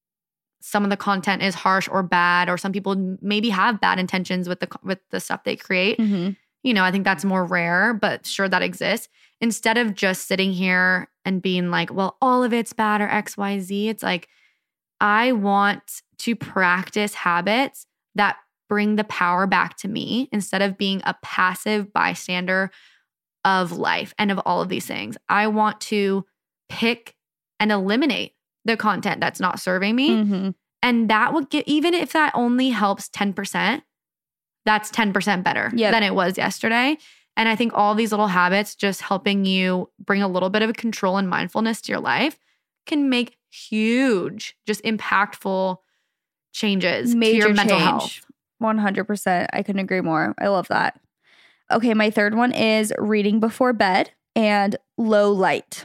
some of the content is harsh or bad, or some people maybe have bad intentions with the with the stuff they create, Mhm. you know, I think that's more rare, but sure that exists. Instead of just sitting here and being like, well, all of it's bad or X, Y, Z, it's like, I want to practice habits that bring the power back to me instead of being a passive bystander of life and of all of these things. I want to pick and eliminate the content that's not serving me. Mm-hmm. And that would get, even if that only helps ten percent, that's ten percent better yep. than it was yesterday. And I think all these little habits just helping you bring a little bit of control and mindfulness to your life can make huge, just impactful changes Major to your mental change. health. one hundred percent. I couldn't agree more. I love that. Okay, my third one is reading before bed and low light.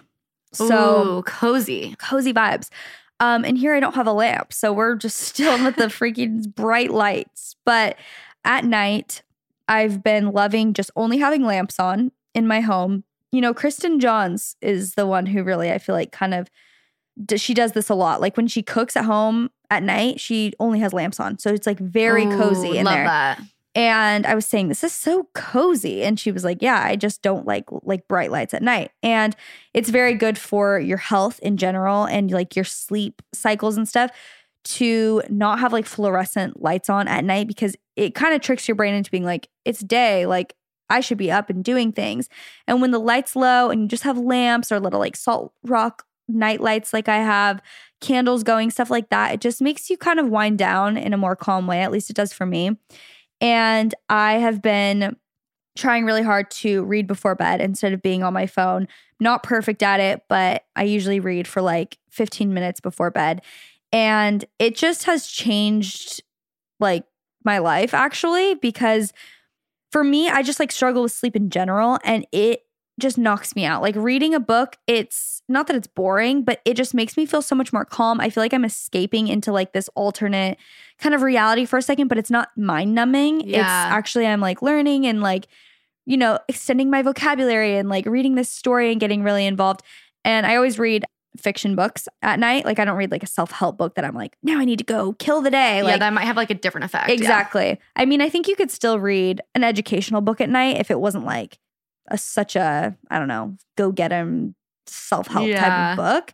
So Ooh, cozy. Cozy vibes. Um, and here I don't have a lamp, so we're just still with the freaking bright lights. But at night, I've been loving just only having lamps on in my home. You know, Kristen Johns is the one who really, I feel like kind of, she does this a lot. Like when she cooks at home at night, she only has lamps on. So it's like very Ooh, cozy in love there. That. And I was saying, this is so cozy. And she was like, yeah, I just don't like like bright lights at night. And it's very good for your health in general and like your sleep cycles and stuff to not have like fluorescent lights on at night, because it kind of tricks your brain into being like, it's day, like I should be up and doing things. And when the light's low and you just have lamps or little like salt rock night lights like I have, candles going, stuff like that, it just makes you kind of wind down in a more calm way. At least it does for me. And I have been trying really hard to read before bed instead of being on my phone. Not perfect at it, but I usually read for like fifteen minutes before bed. And it just has changed like my life actually, because for me, I just like struggle with sleep in general, and it just knocks me out. Like reading a book, it's not that it's boring, but it just makes me feel so much more calm. I feel like I'm escaping into like this alternate kind of reality for a second, but it's not mind numbing. Yeah. It's actually, I'm like learning and like, you know, extending my vocabulary and like reading this story and getting really involved. And I always read fiction books at night. Like I don't read like a self-help book that I'm like, now I need to go kill the day. Like, yeah, that might have like a different effect. Exactly. Yeah. I mean, I think you could still read an educational book at night if it wasn't like a such a, I don't know, go get 'em self-help Yeah. type of book.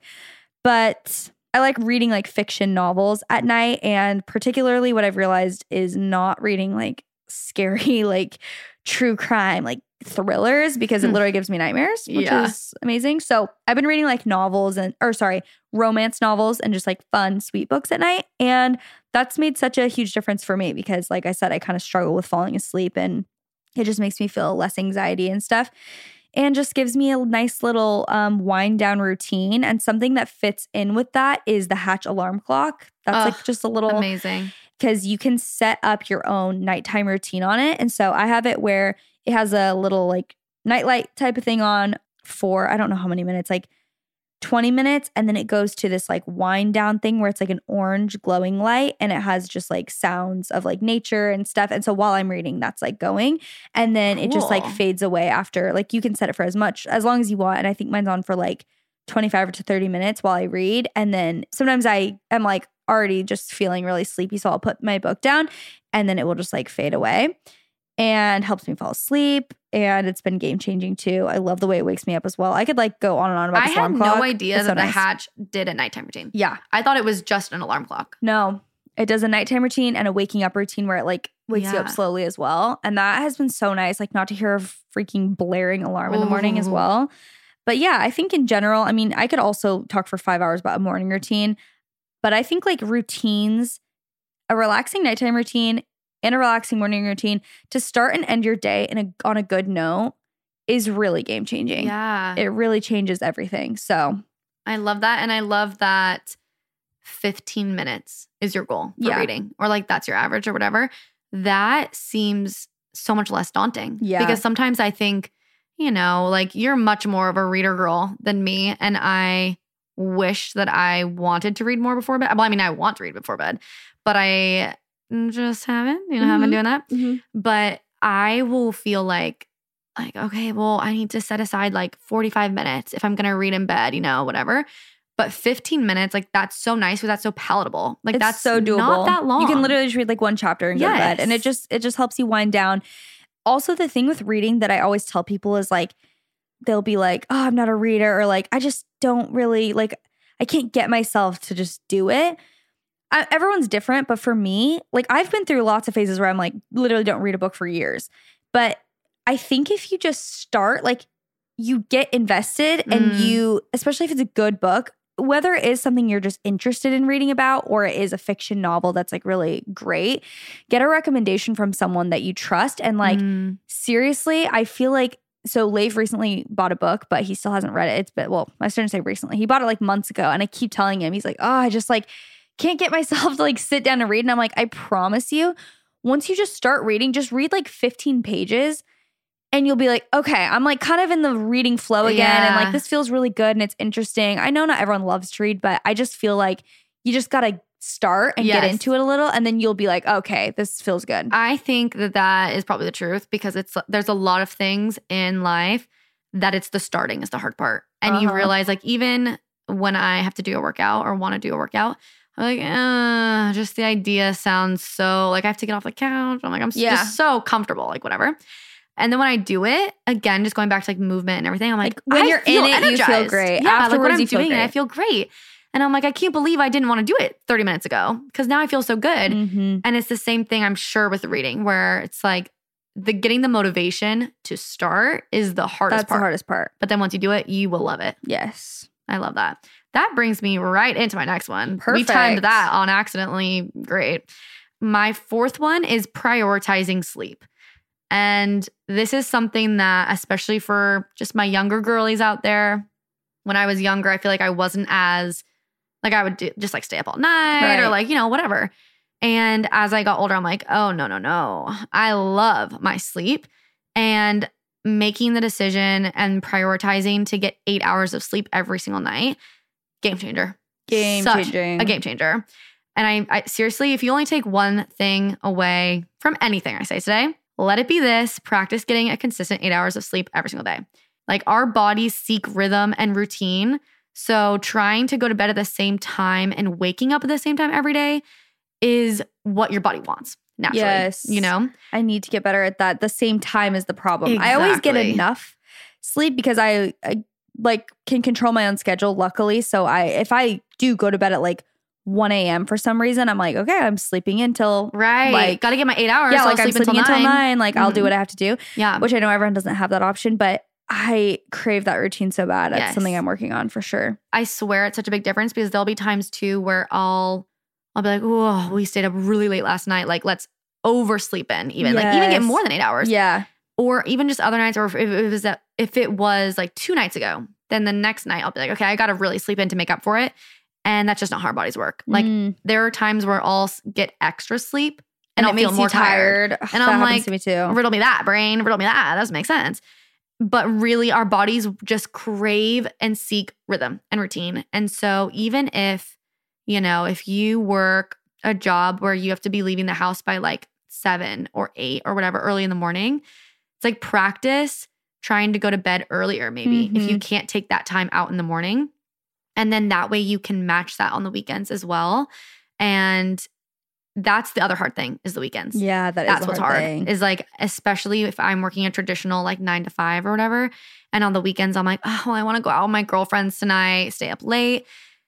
But I like reading like fiction novels at night. And particularly what I've realized is not reading like scary, like true crime, like thrillers, because it literally gives me nightmares, which Yeah. is amazing. So I've been reading like novels and, or sorry, romance novels and just like fun, sweet books at night. And that's made such a huge difference for me because like I said, I kind of struggle with falling asleep, and it just makes me feel less anxiety and stuff, and just gives me a nice little um, wind down routine. And something that fits in with that is the Hatch alarm clock. That's Ugh, like just a little amazing. Because you can set up your own nighttime routine on it. And so I have it where it has a little like nightlight type of thing on for, I don't know how many minutes, like twenty minutes. And then it goes to this like wind down thing where it's like an orange glowing light, and it has just like sounds of like nature and stuff. And so while I'm reading, that's like going. And then it just like Cool. fades away after. Like you can set it for as much, as long as you want. And I think mine's on for like twenty-five to thirty minutes while I read. And then sometimes I am like already just feeling really sleepy. So I'll put my book down and then it will just like fade away and helps me fall asleep. And it's been game changing too. I love the way it wakes me up as well. I could like go on and on about I this had alarm clock. no idea It's that so the nice. Hatch did a nighttime routine. Yeah. I thought it was just an alarm clock. No, it does a nighttime routine and a waking up routine where it like wakes you up Yeah. slowly as well. And that has been so nice, like not to hear a freaking blaring alarm in the morning as Ooh. well. But yeah, I think in general, I mean, I could also talk for five hours about a morning routine, but I think like routines, a relaxing nighttime routine and a relaxing morning routine to start and end your day in a, on a good note is really game changing. Yeah. It really changes everything. So I love that. And I love that fifteen minutes is your goal for Yeah. reading, or like that's your average or whatever. That seems so much less daunting. Yeah. Because sometimes I think, you know, like you're much more of a reader girl than me. And I wish that I wanted to read more before bed. Well, I mean, I want to read before bed, but I just haven't, you know, haven't been doing that. Mhm. But I will feel like, like, okay, well, I need to set aside like forty-five minutes if I'm going to read in bed, you know, whatever. But fifteen minutes, like that's so nice because that's so palatable. Like it's that's so doable. not that long. You can literally just read like one chapter and go to bed. And it Yes. just it just helps you wind down. Also, the thing with reading that I always tell people is like, they'll be like, oh, I'm not a reader, or like, I just don't really like, I can't get myself to just do it. I, everyone's different, but for me, like I've been through lots of phases where I'm like literally don't read a book for years. But I think if you just start, like you get invested and Mm. you, especially if it's a good book, whether it is something you're just interested in reading about or it is a fiction novel that's like really great, get a recommendation from someone that you trust. And like, Mm. seriously, I feel like, so Leif recently bought a book, but he still hasn't read it. It's been, well, I shouldn't say recently. He bought it like months ago. And I keep telling him, he's like, oh, I just like can't get myself to like sit down and read. And I'm like, I promise you, once you just start reading, just read like fifteen pages and you'll be like, okay, I'm like kind of in the reading flow again. And Yeah. like, this feels really good and it's interesting. I know not everyone loves to read, but I just feel like you just got to start and get Yes. into it a little. And then you'll be like, okay, this feels good. I think that that is probably the truth because it's there's a lot of things in life that it's the starting is the hard part. And you Uh-huh. realize like even when I have to do a workout or want to do a workout, I'm like, uh, just the idea sounds so like I have to get off the couch. I'm like, I'm s- Yeah. just so comfortable, like whatever. And then when I do it, again, just going back to like movement and everything, I'm like, Like, when I you're feel in it, you feel energized. great. Yeah, like Afterwards, when I'm you feel doing it, I great. feel great. And I'm like, I can't believe I didn't want to do it thirty minutes ago because now I feel so good. Mhm. And it's the same thing, I'm sure, with reading, where it's like the getting the motivation to start is the hardest That's part. the hardest part. But then once you do it, you will love it. Yes. I love that. That brings me right into my next one. We Perfect. timed that on accidentally. Great. My fourth one is prioritizing sleep. And this is something that, especially for just my younger girlies out there, when I was younger, I feel like I wasn't as, like I would do, just like stay up all night or Right. like, you know, whatever. And as I got older, I'm like, oh, no, no, no. I love my sleep. And making the decision and prioritizing to get eight hours of sleep every single night, game changer. Game Such changing. a game changer. And I, I seriously, if you only take one thing away from anything I say today, let it be this: practice getting a consistent eight hours of sleep every single day. Like our bodies seek rhythm and routine. So trying to go to bed at the same time and waking up at the same time every day is what your body wants naturally. Yes. You know? I need to get better at that. The same time is the problem. I always get Exactly. enough sleep because I, I like can control my own schedule, luckily. So I if I do go to bed at like one a.m. for some reason, I'm like, okay, I'm sleeping until Right. Like- Got to get my eight hours. yeah, so like I'll I'm sleep sleeping until nine. Like I'll do Mhm. what I have to do, Yeah. which I know everyone doesn't have that option, but I crave that routine so bad. That's Yes. something I'm working on for sure. I swear it's such a big difference because there'll be times too where I'll I'll be like, oh, we stayed up really late last night. Like let's oversleep in even. Like even get Yes. more than eight hours. Yeah. Or even just other nights, or if it was that if it was like two nights ago, then the next night I'll be like, okay, I gotta really sleep in to make up for it. And that's just not how our bodies work. Like Mm. there are times where I'll s- get extra sleep and and, I'll it makes feel more you tired. Ugh, And that I'm happens like, to me too. Riddle me that, brain. Riddle me that. That doesn't make sense. But really, our bodies just crave and seek rhythm and routine. And so, even if, you know, if you work a job where you have to be leaving the house by like seven or eight or whatever early in the morning, it's like practice trying to go to bed earlier, maybe if you can't take that time out in the morning. And then that way you can match that on the weekends as well. And that's the other hard thing is the weekends. Yeah, that is That's a what's hard hard. thing. Is like, especially if I'm working a traditional like nine to five or whatever. And on the weekends, I'm like, oh, well, I want to go out with my girlfriends tonight, stay up late.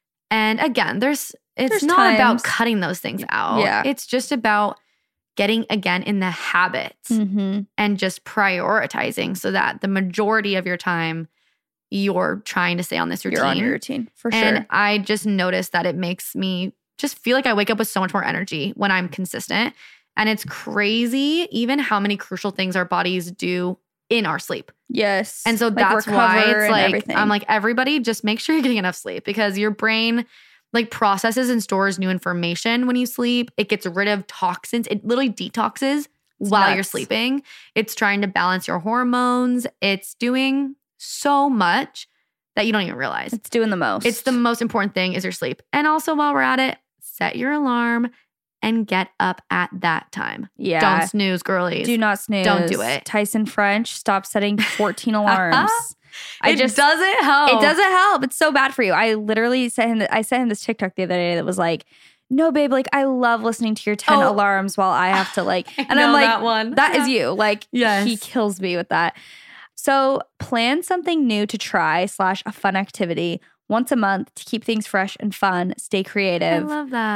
And again, there's, it's There's not about times. cutting those things out. Yeah. It's just about getting again in the habit Mhm. and just prioritizing so that the majority of your time you're trying to stay on this routine. You're on your routine for And sure. I just noticed that it makes me just feel like I wake up with so much more energy when I'm consistent. And it's crazy, even how many crucial things our bodies do in our sleep. Yes. And so Like that's why recover it's and like, everything. I'm like, everybody just make sure you're getting enough sleep because your brain like processes and stores new information when you sleep. It gets rid of toxins. It literally detoxes while you're nuts. sleeping. It's trying to balance your hormones. It's doing so much that you don't even realize. it's doing the most. It's the most important thing is your sleep. And also while we're at it, set your alarm and get up at that time. yeah. Don't snooze, girlies. Do not snooze. Don't do it. Tyson French, stop setting fourteen alarms. I it just doesn't help. It doesn't help. It's so bad for you. I literally sent him. I sent him this TikTok the other day that was like, "No, babe, like I love listening to your ten Oh. alarms while I have to like." I And I'm know like, that one. "That is Yeah. you." Like, Yes. he kills me with that. So plan something new to try slash a fun activity once a month to keep things fresh and fun. Stay I creative. love that.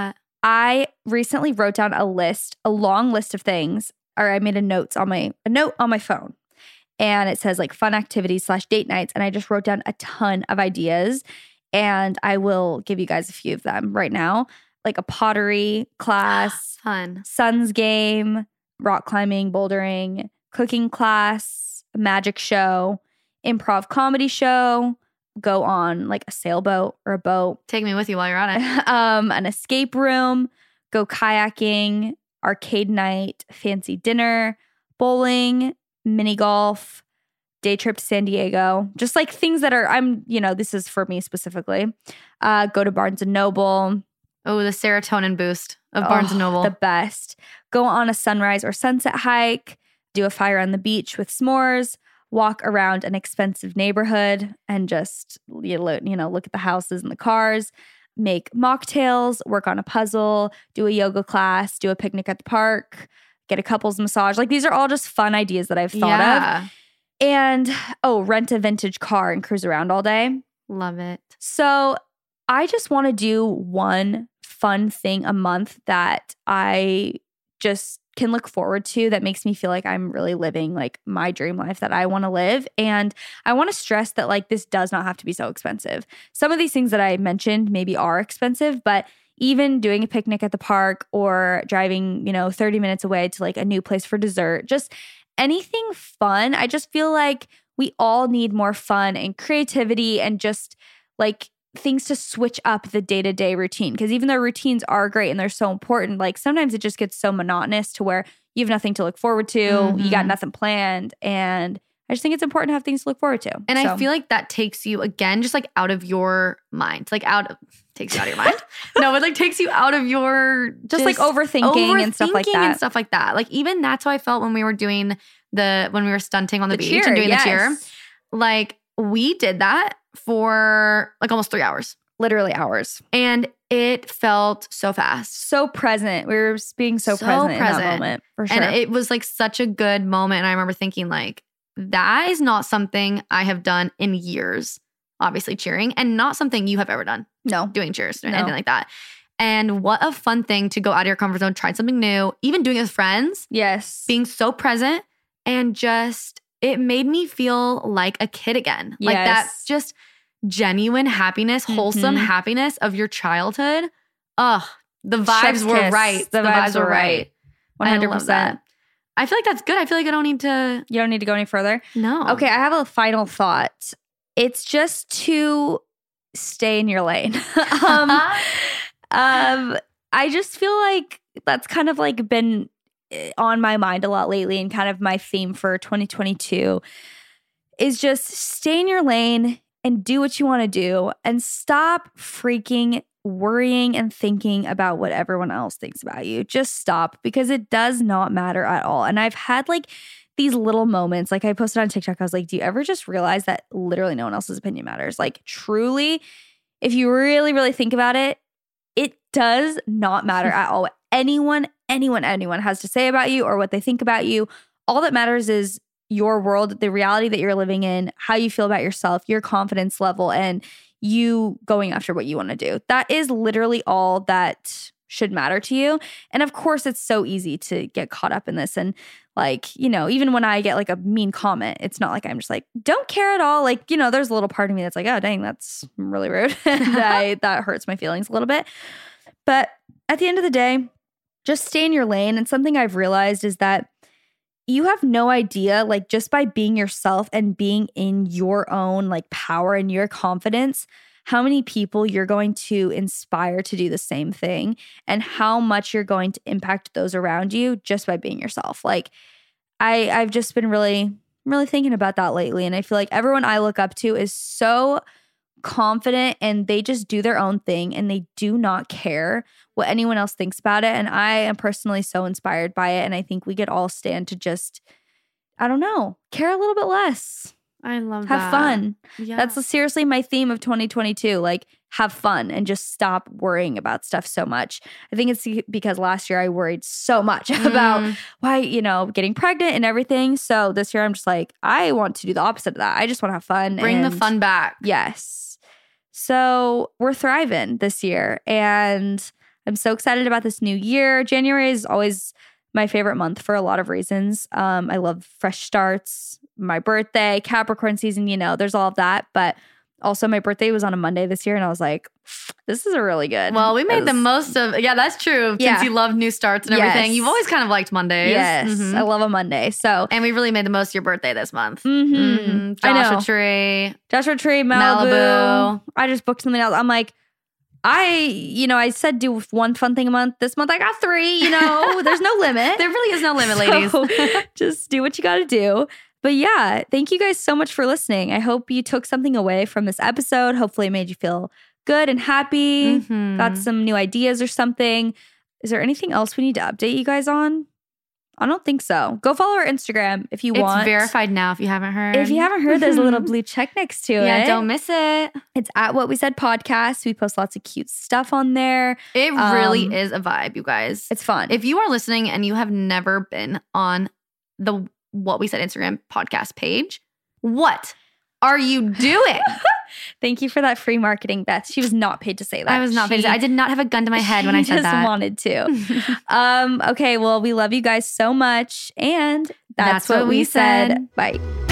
I recently wrote down a list, a long list of things, or I made a notes on my a note on my phone. And it says like fun activities slash date nights. And I just wrote down a ton of ideas. And I will give you guys a few of them right now. Like a pottery class, Fun. Suns game, rock climbing, bouldering, cooking class, a magic show, improv comedy show, go on like a sailboat or a boat, Take me with you while you're on it. um, an escape room, go kayaking, arcade night, fancy dinner, bowling, mini golf, day trip to San Diego. Just like things that are, I'm, you know, this is for me specifically. Uh, go to Barnes and Noble. Oh, the serotonin boost of Barnes and Oh, Noble. The best. Go on a sunrise or sunset hike, do a fire on the beach with s'mores, walk around an expensive neighborhood and just, you know, look at the houses and the cars, make mocktails, work on a puzzle, do a yoga class, do a picnic at the park, get a couples massage. Like these are all just fun ideas that I've thought yeah. of. And, oh, rent a vintage car and cruise around all day. Love it. So I just want to do one fun thing a month that I just can look forward to that makes me feel like I'm really living like my dream life that I want to live. And I want to stress that like this does not have to be so expensive. Some of these things that I mentioned maybe are expensive, but even doing a picnic at the park or driving, you know, thirty minutes away to like a new place for dessert, just anything fun. I just feel like we all need more fun and creativity and just like things to switch up the day-to-day routine. Because even though routines are great and they're so important, like sometimes it just gets so monotonous to where you have nothing to look forward to. Mm-hmm. You got nothing planned. And I just think it's important to have things to look forward to. And So, I feel like that takes you, again, just like out of your mind. Like out of, takes you out of your mind. No, it like takes you out of your just, like overthinking, and stuff like overthinking that. and stuff like that. Like even that's how I felt when we were doing the, when we were stunting on the, The beach cheer, and doing yes. the cheer. Like we did that for like almost three hours. Literally hours. And it felt so fast. So present. We were being so, So present, in present. that moment. For sure. And it was like such a good moment. And I remember thinking like, that is not something I have done in years, obviously cheering, and not something you have ever done, no. doing cheers or No. anything like that. And what a fun thing to go out of your comfort zone, try something new, even doing it with friends, Yes. being so present, and just, it made me feel like a kid again. Like that Yes. just genuine happiness, wholesome Mhm. happiness of your childhood. Ugh, the vibes Chef's were kiss. right. The vibes were right. one hundred one hundred percent. percent. I feel like that's good. I feel like I don't need to, You don't need to go any further. no. Okay, I have a final thought. It's just to stay in your lane. um, um, I just feel like that's kind of like been on my mind a lot lately, and kind of my theme for twenty twenty-two is just stay in your lane and do what you want to do and stop freaking worrying and thinking about what everyone else thinks about you. Just stop, because it does not matter at all. And I've had like these little moments, like I posted on TikTok, I was like, do you ever just realize that literally no one else's opinion matters? Like truly, if you really, really think about it, it does not matter at all what anyone, anyone, anyone has to say about you or what they think about you. All that matters is your world, the reality that you're living in, how you feel about yourself, your confidence level, and you going after what you want to do. That is literally all that should matter to you. And of course, it's so easy to get caught up in this. And like, you know, even when I get like a mean comment, it's not like I'm just like, don't care at all. Like, you know, there's a little part of me that's like, oh, dang, that's really rude. And I, that hurts my feelings a little bit. But at the end of the day, just stay in your lane. And something I've realized is that you have no idea, like just by being yourself and being in your own like power and your confidence, how many people you're going to inspire to do the same thing and how much you're going to impact those around you just by being yourself. Like I, I've just been really, really thinking about that lately. And I feel like everyone I look up to is so confident and they just do their own thing and they do not care what anyone else thinks about it. And I am personally so inspired by it. And I think we could all stand to just, I don't know, care a little bit less. I love Have that. fun. Yeah. That's seriously my theme of twenty twenty-two. Like, have fun and just stop worrying about stuff so much. I think it's because last year I worried so much about Mm. why, you know, getting pregnant and everything. So this year I'm just like, I want to do the opposite of that. I just want to have fun. Bring the and- fun back. Yes. So we're thriving this year. And I'm so excited about this new year. January is always my favorite month for a lot of reasons. Um, I love fresh starts, my birthday, Capricorn season, you know, there's all of that. But also my birthday was on a Monday this year and I was like, this is a really good. Well, we made was, the most of, yeah, that's true. Yeah. Since you love new starts and everything. Yes. You've always kind of liked Mondays. Yes, Mhm. I love a Monday. So, And we really made the most of your birthday this month. mm-hmm. Mhm. I know. Joshua Tree. Joshua Tree, Malibu. Malibu. I just booked something else. I'm like, I, you know, I said do one fun thing a month. This month I got three, you know, there's no limit. There really is no limit, ladies. So, just do what you got to do. But yeah, thank you guys so much for listening. I hope you took something away from this episode. Hopefully it made you feel good and happy. Mhm. Got some new ideas or something. Is there anything else we need to update you guys on? I don't think so. Go follow our Instagram if you It's want. verified now if you haven't heard. If you haven't heard, there's a little blue check next to Yeah, it. don't miss it. It's at What We Said Podcast. We post lots of cute stuff on there. It really Um, is a vibe, you guys. It's fun. If you are listening and you have never been on the What We Said Instagram podcast page, what are you doing? Thank you for that free marketing, Beth. She was not paid to say that. I was not She- paid. I did not have a gun to my head when I she said just that. wanted to. um, okay, well, we love you guys so much. And that's, That's what, what we we said. said. Bye.